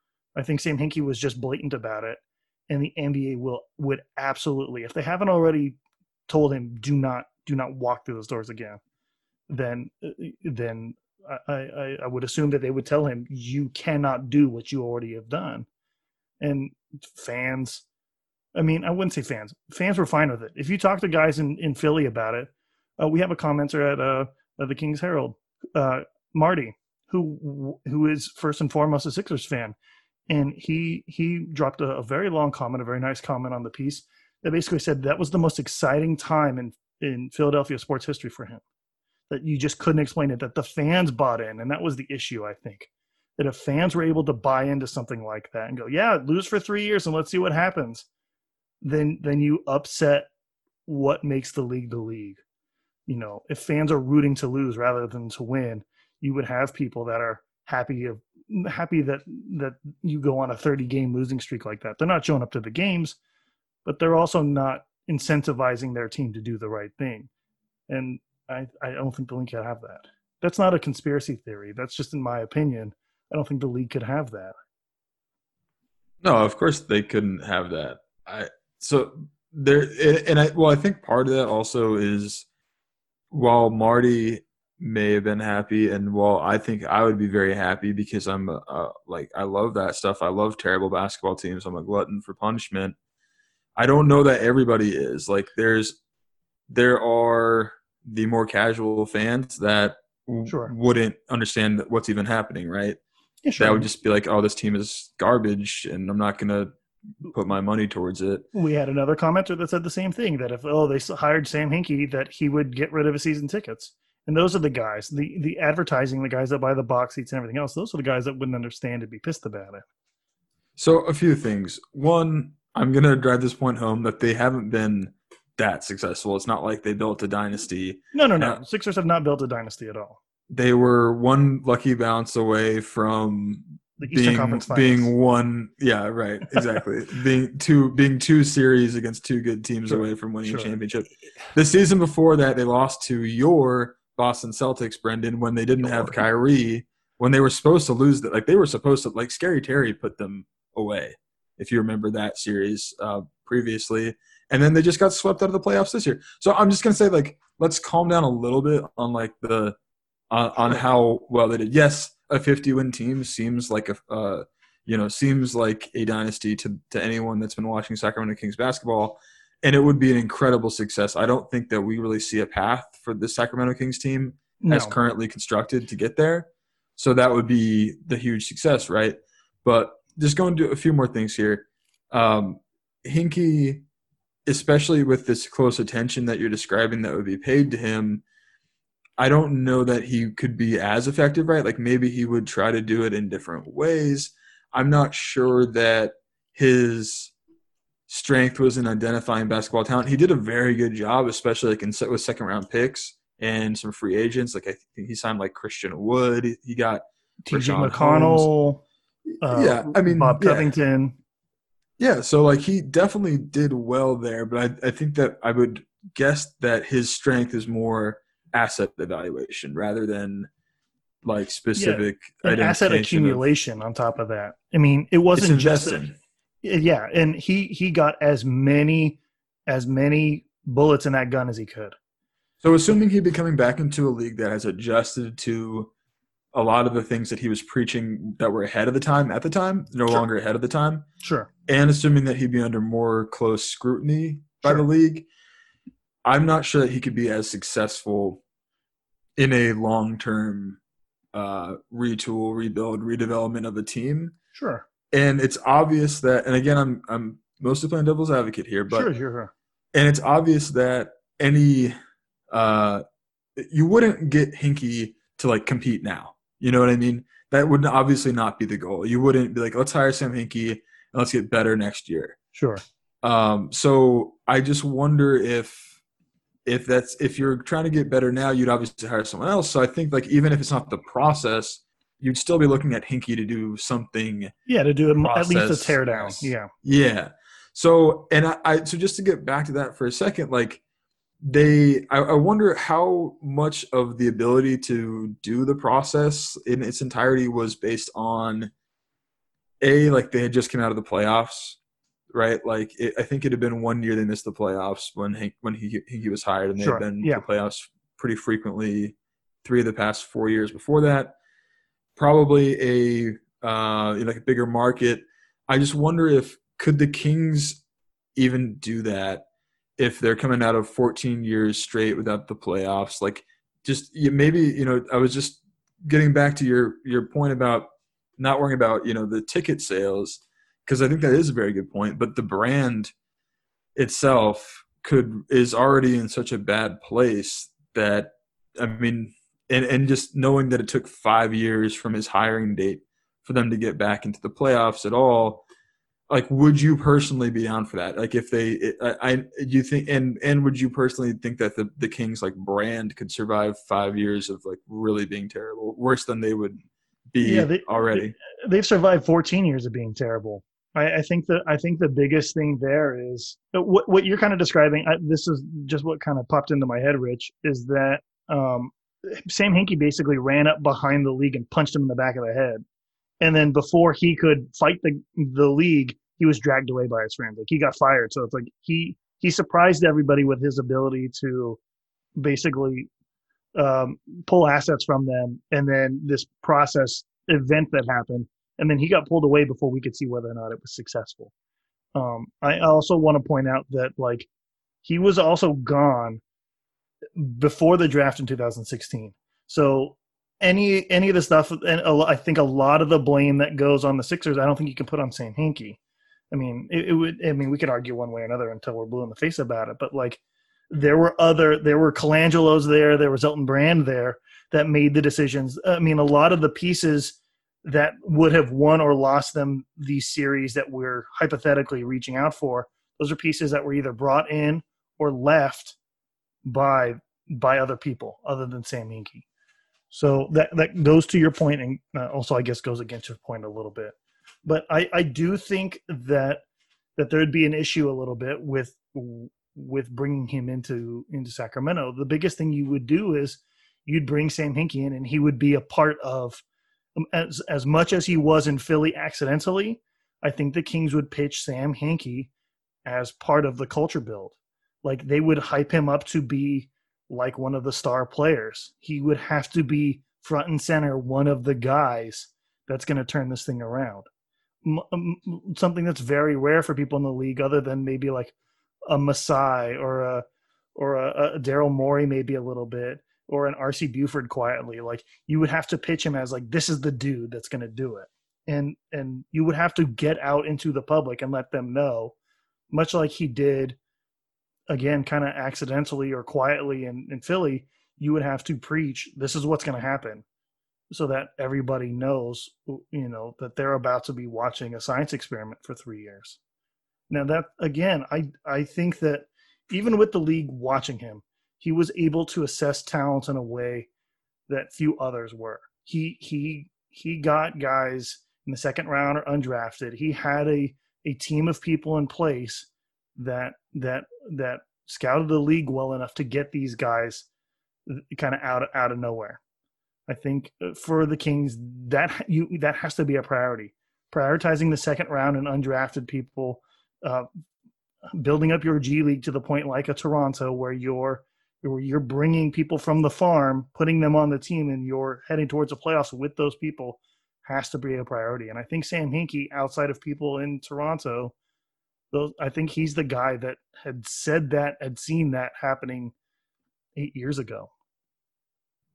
I think Sam Hinkie was just blatant about it, and the N B A will would absolutely, if they haven't already told him, do not do not walk through those doors again, then then I, I, I would assume that they would tell him, you cannot do what you already have done. And fans, I mean, I wouldn't say fans. Fans were fine with it. If you talk to guys in, in Philly about it, uh, we have a commenter at, uh, at the King's Herald, uh, Marty, who who is first and foremost a Sixers fan. And he he dropped a, a very long comment, a very nice comment on the piece that basically said that was the most exciting time in, in Philadelphia sports history for him. That you just couldn't explain it, that the fans bought in. And that was the issue, I think. That if fans were able to buy into something like that and go, yeah, lose for three years and let's see what happens, then then you upset what makes the league the league. You know, if fans are rooting to lose rather than to win, you would have people that are happy of happy that that you go on a thirty-game losing streak like that. They're not showing up to the games, but they're also not incentivizing their team to do the right thing. And I, I don't think the league could have that. That's not a conspiracy theory. That's just in my opinion. I don't think the league could have that. No, of course they couldn't have that. I so there, and I well, I think part of that also is while Marty may have been happy, and while I think I would be very happy because I'm a, a, like I love that stuff. I love terrible basketball teams. I'm a glutton for punishment. I don't know that everybody is. Like there's there are the more casual fans that sure. wouldn't understand what's even happening, right? Yeah, sure. That would just be like, oh, this team is garbage, and I'm not going to put my money towards it. We had another commenter that said the same thing, that if, oh, they hired Sam Hinkie, that he would get rid of his season tickets. And those are the guys, the, the advertising, the guys that buy the box seats and everything else, those are the guys that wouldn't understand and be pissed about it. So a few things. One, I'm going to drive this point home that they haven't been that successful. It's not like they built a dynasty. No, no, no. Uh, Sixers have not built a dynasty at all. They were one lucky bounce away from the Eastern being Conference Finals. being one. Yeah, right. Exactly. being two being two series against two good teams sure. away from winning sure. a championship. The season before that, they lost to your Boston Celtics, Brendan, when they didn't sure. have Kyrie. When they were supposed to lose, that like they were supposed to like Scary Terry put them away. If you remember that series uh, previously. And then they just got swept out of the playoffs this year. So I'm just gonna say, like, let's calm down a little bit on like the uh, on how well they did. Yes, a fifty-win team seems like a uh, you know seems like a dynasty to to anyone that's been watching Sacramento Kings basketball, and it would be an incredible success. I don't think that we really see a path for the Sacramento Kings team no. as currently constructed to get there. So that would be the huge success, right? But just going to do a few more things here. Um, Hinkie, especially with this close attention that you're describing that would be paid to him, I don't know that he could be as effective, right? Like maybe he would try to do it in different ways. I'm not sure that his strength was in identifying basketball talent. He did a very good job, especially like in with second round picks and some free agents. Like I think he signed like Christian Wood. He got T J McConnell. Uh, yeah, I mean Bob yeah. Covington. Yeah, so like he definitely did well there, but I, I think that I would guess that his strength is more asset evaluation rather than like specific yeah, and asset accumulation. Of, on top of that, I mean, it wasn't just a, yeah, and he he got as many as many bullets in that gun as he could. So, assuming he'd be coming back into a league that has adjusted to a lot of the things that he was preaching that were ahead of the time at the time, no sure. longer ahead of the time. Sure. And assuming that he'd be under more close scrutiny by sure. the league, I'm not sure that he could be as successful in a long-term uh, retool, rebuild, redevelopment of the team. Sure. And it's obvious that, and again, I'm I'm mostly playing devil's advocate here, but Sure, sure, sure. and it's obvious that any uh, you wouldn't get Hinkie to like compete now. You know what I mean? That would obviously not be the goal. You wouldn't be like, let's hire Sam Hinkie and let's get better next year. Sure. Um, so I just wonder if if that's if you're trying to get better now, you'd obviously hire someone else. So I think like even if it's not the process, you'd still be looking at Hinkie to do something. Yeah, to do a, at least a process. tear down. Yeah. Yeah. So and I, I so just to get back to that for a second, like they I, I wonder how much of the ability to do the process in its entirety was based on a like they had just come out of the playoffs, right? Like it, I think it had been one year they missed the playoffs when he when he he was hired, and they Sure. had been Yeah. to the playoffs pretty frequently three of the past four years before that. Probably a uh, like a bigger market. I just wonder if could the Kings even do that if they're coming out of fourteen years straight without the playoffs? Like, just maybe you know, I was just getting back to your your point about not worrying about you know the ticket sales, because I think that is a very good point. But the brand itself could is already in such a bad place that I mean. And and just knowing that it took five years from his hiring date for them to get back into the playoffs at all, like, would you personally be down for that? Like, if they, I, I you think, and and would you personally think that the the Kings like brand could survive five years of like really being terrible, worse than they would be Yeah, they, already? They, they've survived fourteen years of being terrible. I, I think that I think the biggest thing there is what what you're kind of describing. I, this is just what kind of popped into my head, Rich, is that. Um, Sam Hinkie basically ran up behind the league and punched him in the back of the head. And then before he could fight the the league, he was dragged away by his friends. Like he got fired. So it's like he he surprised everybody with his ability to basically um, pull assets from them. And then this process event that happened. And then he got pulled away before we could see whether or not it was successful. Um, I also want to point out that like he was also gone before the draft in two thousand sixteen. So any any of the stuff, and a, I think a lot of the blame that goes on the Sixers, I don't think you can put on Sam Hinkie. I mean, it, it would. I mean, we could argue one way or another until we're blue in the face about it. But like, there were other, there were Colangelos there, there was Elton Brand there that made the decisions. I mean, a lot of the pieces that would have won or lost them these series that we're hypothetically reaching out for, those are pieces that were either brought in or left by by other people other than Sam Hinkie. So that that goes to your point, and uh, also I guess goes against your point a little bit. But I, I do think that that there'd be an issue a little bit with with bringing him into into Sacramento. The biggest thing you would do is you'd bring Sam Hinkie in, and he would be a part of um, as as much as he was in Philly accidentally. I think the Kings would pitch Sam Hinkie as part of the culture build. Like they would hype him up to be like one of the star players. He would have to be front and center, one of the guys that's going to turn this thing around. M- something that's very rare for people in the league, other than maybe like a Masai or a or a, a Daryl Morey, maybe a little bit, or an R C Buford quietly. Like you would have to pitch him as like, this is the dude that's going to do it, and and you would have to get out into the public and let them know, much like he did. Again, kind of accidentally or quietly in, in Philly, you would have to preach, this is what's going to happen, so that everybody knows, you know, that they're about to be watching a science experiment for three years. Now that, again, I, I think that even with the league watching him, he was able to assess talent in a way that few others were. He, he, he got guys in the second round or undrafted. He had a, a team of people in place that that that scouted the league well enough to get these guys kind of out out of nowhere. I think for the Kings, that you that has to be a priority. Prioritizing the second round and undrafted people, uh, building up your G League to the point like a Toronto where you're where you're bringing people from the farm, putting them on the team, and you're heading towards the playoffs with those people has to be a priority. And I think Sam Hinkie, outside of people in Toronto, those, I think he's the guy that had said that, had seen that happening eight years ago.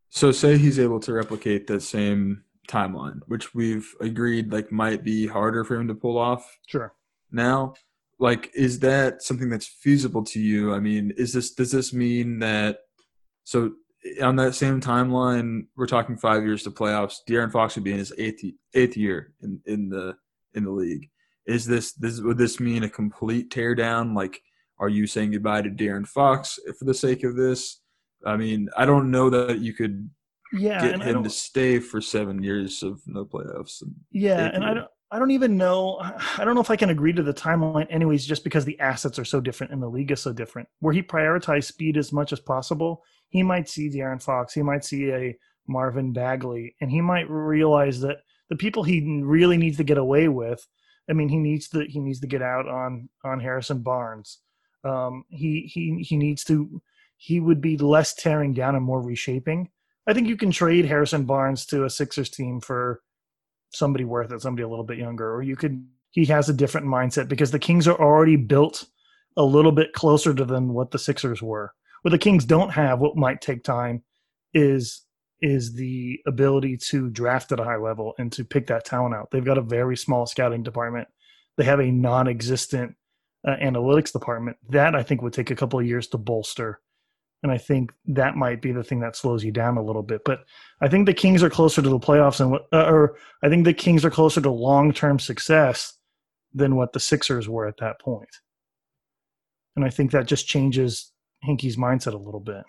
So say he's able to replicate the same timeline, which we've agreed like might be harder for him to pull off Sure. now. Like, is that something that's feasible to you? I mean, is this does this mean that so on that same timeline, we're talking five years to playoffs, De'Aaron Fox would be in his eighth eighth year in, in the in the league. Is this this would this mean a complete teardown? Like, are you saying goodbye to De'Aaron Fox for the sake of this? I mean, I don't know that you could Yeah, get and I him don't, to stay for seven years of no playoffs. and yeah, eighth and I year. don't I don't even know I don't know if I can agree to the timeline anyways, just because the assets are so different and the league is so different. Where he prioritized speed as much as possible, he might see De'Aaron Fox, he might see a Marvin Bagley, and he might realize that the people he really needs to get away with, I mean, he needs to he needs to get out on on Harrison Barnes. Um, he he he needs to he would be less tearing down and more reshaping. I think you can trade Harrison Barnes to a Sixers team for somebody worth it, somebody a little bit younger, or you could. He has a different mindset because the Kings are already built a little bit closer to than what the Sixers were. What the Kings don't have, what might take time, is is the ability to draft at a high level and to pick that talent out. They've got a very small scouting department. They have a non-existent uh, analytics department. That I think would take a couple of years to bolster. And I think that might be the thing that slows you down a little bit. But I think the Kings are closer to the playoffs, and uh, or I think the Kings are closer to long-term success than what the Sixers were at that point. And I think that just changes Hinkie's mindset a little bit.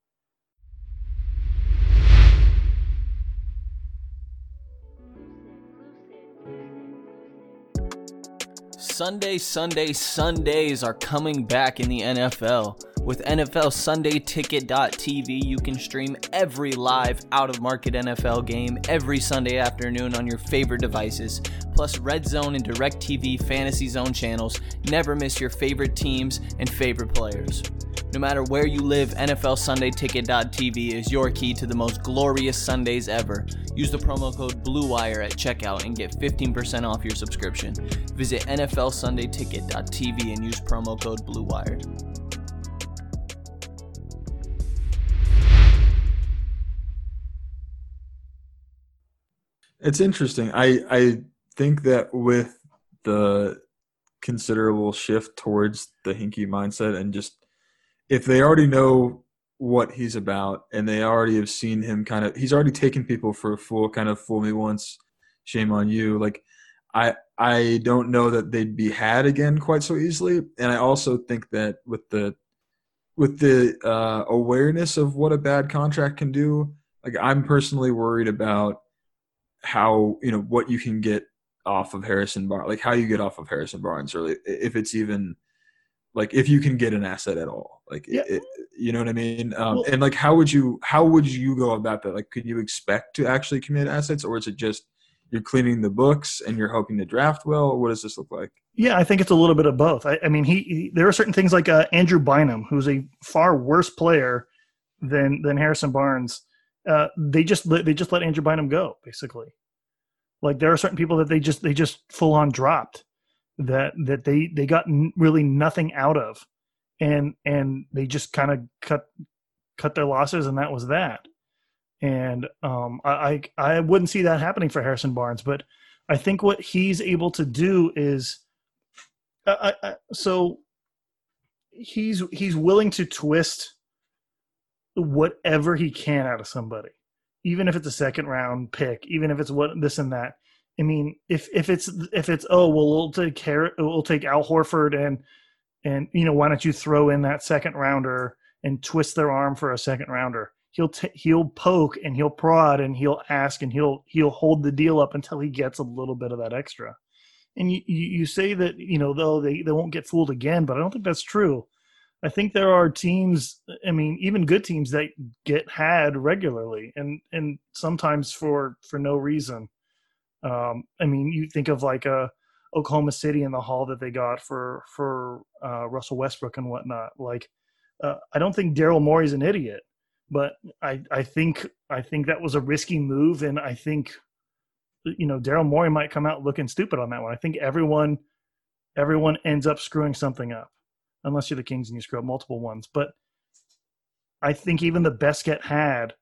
Sunday, Sunday, Sundays are coming back in the N F L. With N F L Sunday Ticket dot T V, you can stream every live out-of-market N F L game every Sunday afternoon on your favorite devices. Plus, Red Zone and DirecTV Fantasy Zone channels never miss your favorite teams and favorite players. No matter where you live, N F L Sunday Ticket dot T V is your key to the most glorious Sundays ever. Use the promo code BLUEWIRE at checkout and get fifteen percent off your subscription. Visit N F L Sunday Ticket dot T V and use promo code BLUEWIRE. It's interesting. I I think that with the considerable shift towards the Hinkie mindset, and just if they already know what he's about and they already have seen him kind of, he's already taken people for a fool, kind of fool me once, shame on you. Like I I don't know that they'd be had again quite so easily. And I also think that with the with the uh, awareness of what a bad contract can do, like I'm personally worried about how, you know, what you can get off of Harrison Barnes, like how you get off of Harrison Barnes, or if it's even like if you can get an asset at all, like Yeah. it, you know what I mean? Um, Well- and like how would you how would you go about that? Like, could you expect to actually commit assets, or is it just you're cleaning the books and you're hoping to draft well? What does this look like? Yeah, I think it's a little bit of both. I, I mean, he, he there are certain things like uh, Andrew Bynum, who's a far worse player than than Harrison Barnes. Uh, they just let, they just let Andrew Bynum go, basically. Like there are certain people that they just they just full on dropped that that they they got n- really nothing out of, and and they just kind of cut cut their losses, and that was that. And um, I, I I wouldn't see that happening for Harrison Barnes, but I think what he's able to do is. I, I, so he's he's willing to twist whatever he can out of somebody, even if it's a second round pick, even if it's what this and that. I mean, if if it's if it's oh well, we'll take care, we'll take Al Horford and and you know why don't you throw in that second rounder and twist their arm for a second rounder? He'll t- he'll poke and he'll prod and he'll ask and he'll he'll hold the deal up until he gets a little bit of that extra. And you, you, you say that, you know, though they, they won't get fooled again, but I don't think that's true. I think there are teams, I mean, even good teams that get had regularly and, and sometimes for, for no reason. Um, I mean, you think of like a Oklahoma City and the haul that they got for, for uh, Russell Westbrook and whatnot. Like, uh, I don't think Daryl Morey's an idiot, but I, I think, I think that was a risky move. And I think, you know, Daryl Morey might come out looking stupid on that one. I think everyone, everyone ends up screwing something up, unless you're the Kings and you screw up multiple ones. But I think even the best get had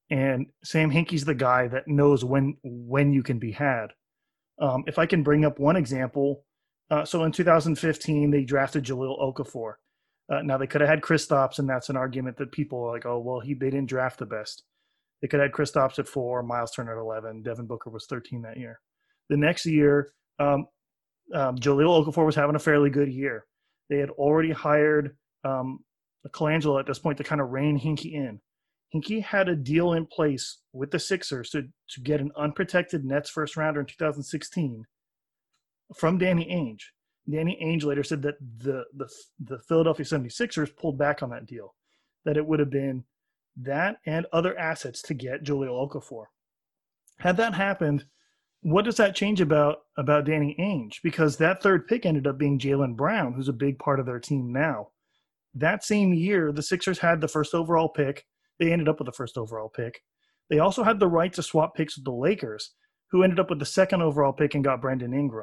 And Sam Hinkie's the guy that knows when when you can be had. Um, if I can bring up one example, uh, so in two thousand fifteen, they drafted Jahlil Okafor. Uh, now, they could have had Kristaps, and that's an argument that people are like, oh, well, he they didn't draft the best. They could have had Kristaps at four, Miles Turner at eleven, Devin Booker was thirteen that year. The next year, um, um, Jahlil Okafor was having a fairly good year. They had already hired um, Colangelo at this point to kind of rein Hinkie in. Hinkie had a deal in place with the Sixers to, to get an unprotected Nets first rounder in two thousand sixteen from Danny Ainge. Danny Ainge later said that the, the, the Philadelphia seventy-sixers pulled back on that deal, that it would have been that and other assets to get Jahlil Okafor. Had that happened, what does that change about, about Danny Ainge? Because that third pick ended up being Jaylen Brown, who's a big part of their team now. That same year, the Sixers had the first overall pick. They ended up with the first overall pick. They also had the right to swap picks with the Lakers, who ended up with the second overall pick and got Brandon Ingram.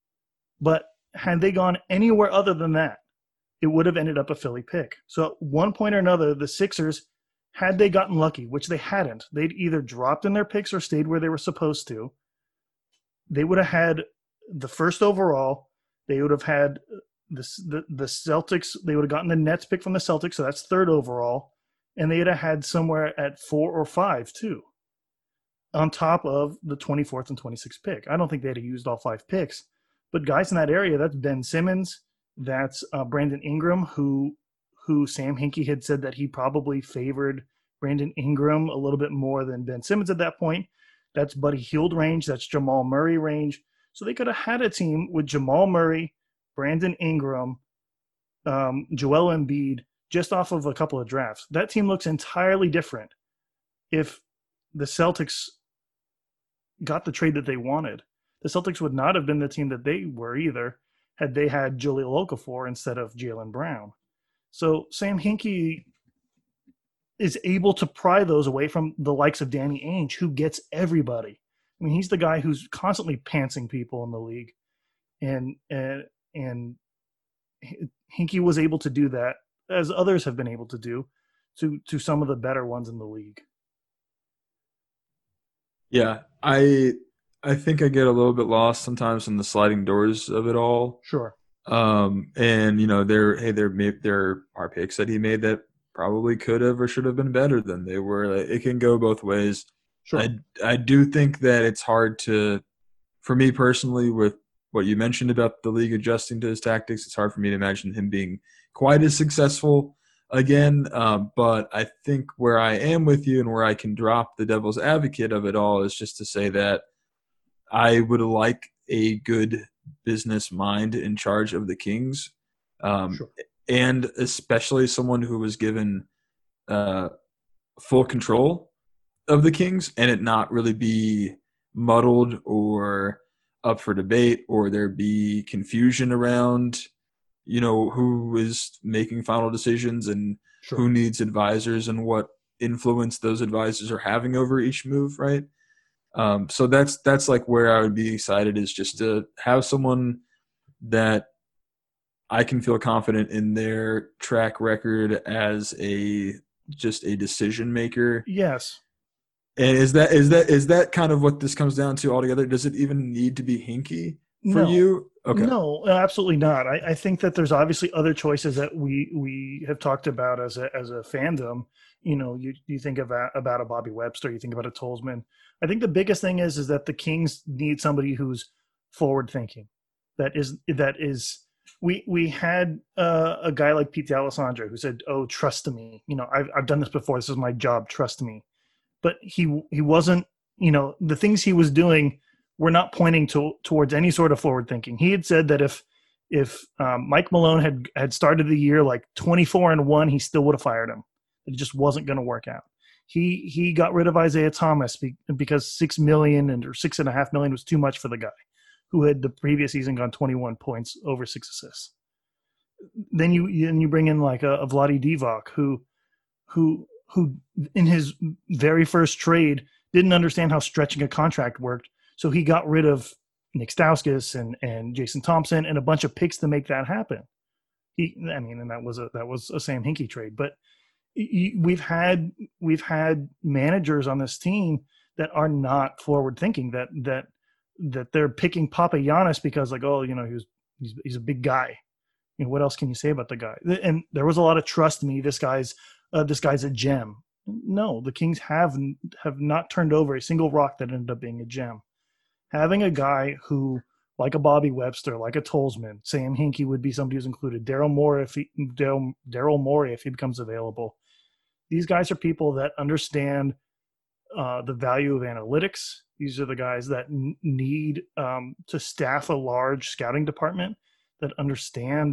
But had they gone anywhere other than that, it would have ended up a Philly pick. So at one point or another, the Sixers, had they gotten lucky, which they hadn't, they'd either dropped in their picks or stayed where they were supposed to. They would have had the first overall. They would have had the, the, the Celtics. They would have gotten the Nets pick from the Celtics, so that's third overall. And they'd have had somewhere at four or five, too, on top of the twenty-fourth and twenty-sixth pick. I don't think they'd have used all five picks. But guys in that area, that's Ben Simmons, that's uh, Brandon Ingram, who who Sam Hinkie had said that he probably favored Brandon Ingram a little bit more than Ben Simmons at that point. That's Buddy Hield range. That's Jamal Murray range. So they could have had a team with Jamal Murray, Brandon Ingram, um, Joel Embiid, just off of a couple of drafts. That team looks entirely different if the Celtics got the trade that they wanted. The Celtics would not have been the team that they were either had they had Jahlil Okafor instead of Jaylen Brown. So Sam Hinkie is able to pry those away from the likes of Danny Ainge, who gets everybody. I mean, he's the guy who's constantly pantsing people in the league. And, and, and Hinkie was able to do that, as others have been able to do, to to some of the better ones in the league. Yeah, I I think I get a little bit lost sometimes in the sliding doors of it all. Sure. Um, and you know, there hey, there there are picks that he made that probably could have or should have been better than they were. It can go both ways. Sure. I I do think that it's hard to, for me personally, with what you mentioned about the league adjusting to his tactics, it's hard for me to imagine him being quite as successful again. Um, but I think where I am with you and where I can drop the devil's advocate of it all is just to say that I would like a good business mind in charge of the Kings. Um, Sure. And especially someone who was given uh, full control of the Kings and it not really be muddled or up for debate or there be confusion around, you know, who is making final decisions and Sure. who needs advisors and what influence those advisors are having over each move, right? Um, so that's that's like where I would be excited, is just to have someone that I can feel confident in their track record as a just a decision maker. Yes. And is that is that is that kind of what this comes down to altogether? Does it even need to be Hinkie for No. you? Okay. No, absolutely not. I, I think that there's obviously other choices that we we have talked about as a as a fandom. You know, you you think about about a Bobby Webster, you think about a Tolzman. I think the biggest thing is is that the Kings need somebody who's forward thinking. That is that is we we had uh, a guy like Pete D'Alessandro who said, "Oh, trust me. You know, I've I've done this before. This is my job. Trust me." But he he wasn't. You know, the things he was doing were not pointing to towards any sort of forward thinking. He had said that if if um, Mike Malone had had started the year like twenty-four and one, he still would have fired him. It just wasn't going to work out. He he got rid of Isaiah Thomas because six million and or six and a half million was too much for the guy who had the previous season gone twenty-one points over six assists. Then you then you bring in like a, a Vlade Divac who who who in his very first trade didn't understand how stretching a contract worked, so he got rid of Nick Stauskas and and Jason Thompson and a bunch of picks to make that happen. He I mean, and that was a that was a Sam Hinkie trade, but we've had we've had managers on this team that are not forward thinking, that that that they're picking Papagiannis because like, oh, you know, he was he's he's a big guy. You know, what else can you say about the guy? And there was a lot of trust me. This guy's uh, this guy's a gem. No, the Kings have have not turned over a single rock that ended up being a gem. Having a guy who, like a Bobby Webster, like a Tolzman, Sam Hinkie would be somebody who's included. Daryl Morey, if he Daryl, Daryl Morey, if he becomes available. These guys are people that understand uh, the value of analytics. These are the guys that n- need um, to staff a large scouting department, that understand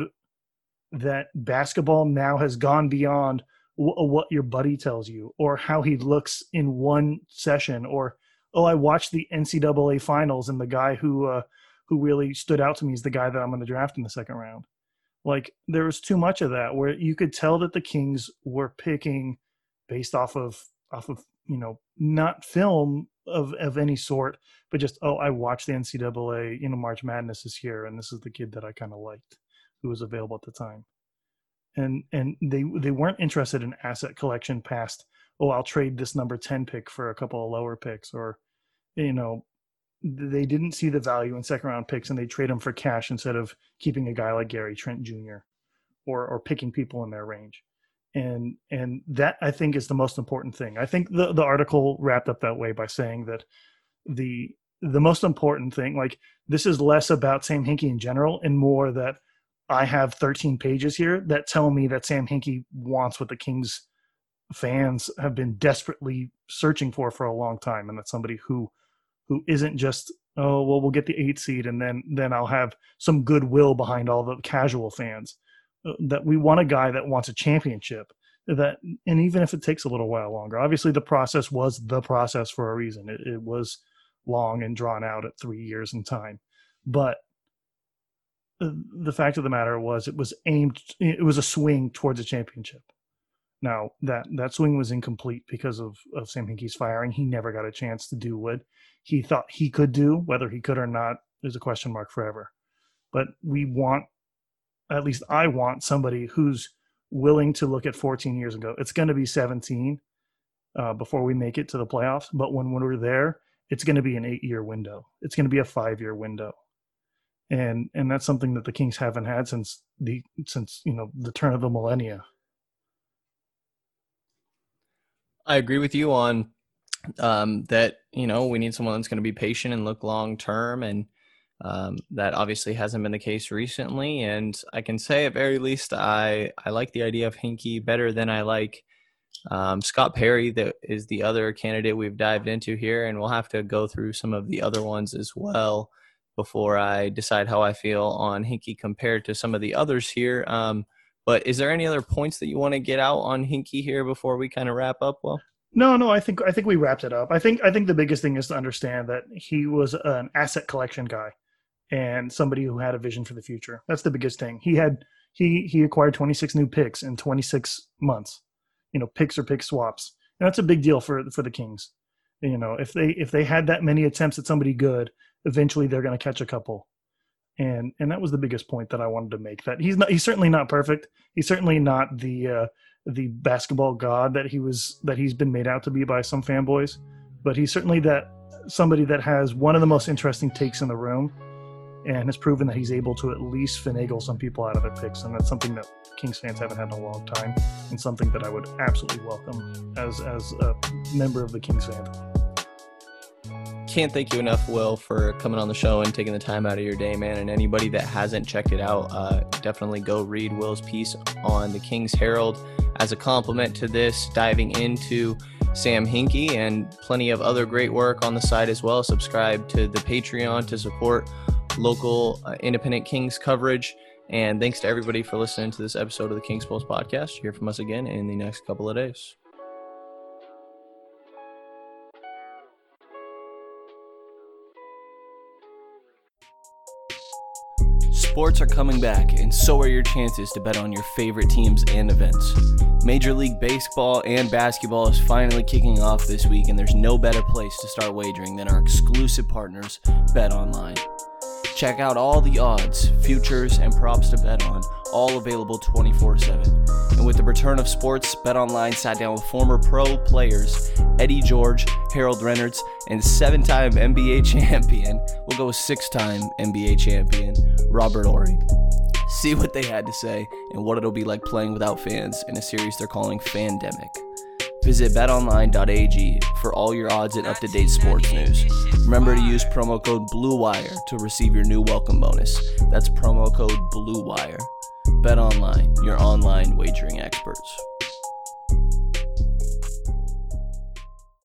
that basketball now has gone beyond w- what your buddy tells you or how he looks in one session, or, oh, I watched the N C double A finals and the guy who uh, who really stood out to me is the guy that I'm going to draft in the second round. Like, there was too much of that where you could tell that the Kings were picking based off of, off of, you know, not film of, of any sort, but just, oh, I watched the N C double A, you know, March Madness this year, and this is the kid that I kind of liked who was available at the time. And and they they weren't interested in asset collection past, oh, I'll trade this number ten pick for a couple of lower picks, or, you know, they didn't see the value in second round picks and they trade them for cash instead of keeping a guy like Gary Trent Junior or or picking people in their range. And and that, I think, is the most important thing. I think the, the article wrapped up that way by saying that the the most important thing, like, this is less about Sam Hinkie in general and more that I have thirteen pages here that tell me that Sam Hinkie wants what the Kings fans have been desperately searching for for a long time. And that's somebody who who isn't just, oh, well, we'll get the eight seed and then then I'll have some goodwill behind all the casual fans. That we want a guy that wants a championship, that, and even if it takes a little while longer, obviously the process was the process for a reason. It, it was long and drawn out at three years in time, but the fact of the matter was it was aimed, it was a swing towards a championship. Now that, that swing was incomplete because of, of Sam Hinkie's firing. He never got a chance to do what he thought he could do. Whether he could or not is a question mark forever, but we want, at least I want, somebody who's willing to look at fourteen years ago. It's going to be seventeen uh, before we make it to the playoffs. But when, when we're there, it's going to be an eight-year window. It's going to be a five-year window. And and that's something that the Kings haven't had since the since you know the turn of the millennia. I agree with you on um, that. You know, we need someone that's going to be patient and look long term, and Um, that obviously hasn't been the case recently, and I can say at very least I, I like the idea of Hinkie better than I like um, Scott Perry, that is the other candidate we've dived into here, and we'll have to go through some of the other ones as well before I decide how I feel on Hinkie compared to some of the others here. Um, but is there any other points that you want to get out on Hinkie here before we kind of wrap up? Well, No, no, I think I think we wrapped it up. I think I think the biggest thing is to understand that he was an asset collection guy and somebody who had a vision for the future. That's the biggest thing. He had he he acquired twenty-six new picks in twenty-six months. You know, picks or pick swaps. And that's a big deal for for the Kings. You know, if they if they had that many attempts at somebody good, eventually they're going to catch a couple. And and that was the biggest point that I wanted to make. That he's not he's certainly not perfect. He's certainly not the uh, the basketball god that he was that he's been made out to be by some fanboys, but he's certainly that somebody that has one of the most interesting takes in the room, and has proven that he's able to at least finagle some people out of their picks, and that's something that Kings fans haven't had in a long time, and something that I would absolutely welcome as as a member of the Kings fan. Can't thank you enough, Will, for coming on the show and taking the time out of your day, man. And anybody that hasn't checked it out, uh, definitely go read Will's piece on the Kings Herald as a compliment to this, diving into Sam Hinkie and plenty of other great work on the site as well. Subscribe to the Patreon to support local uh, independent Kings coverage. And thanks to everybody for listening to this episode of the Kings Pulse podcast. Hear from us again in the next couple of days. Sports are coming back, and so are your chances to bet on your favorite teams and events. Major League Baseball and basketball is finally kicking off this week, and there's no better place to start wagering than our exclusive partners, BetOnline. Check Check out all the odds, futures, and props to bet on, all available twenty-four seven. And with the return of sports, BetOnline sat down with former pro players Eddie George, Harold Reynolds, and seven-time N B A champion, we'll go with six-time N B A champion, Robert Horry. See what they had to say and what it'll be like playing without fans in a series they're calling Fandemic. Visit bet online dot a g for all your odds and up-to-date sports news. Remember to use promo code BLUEWIRE to receive your new welcome bonus. That's promo code BLUEWIRE. BetOnline, your online wagering experts.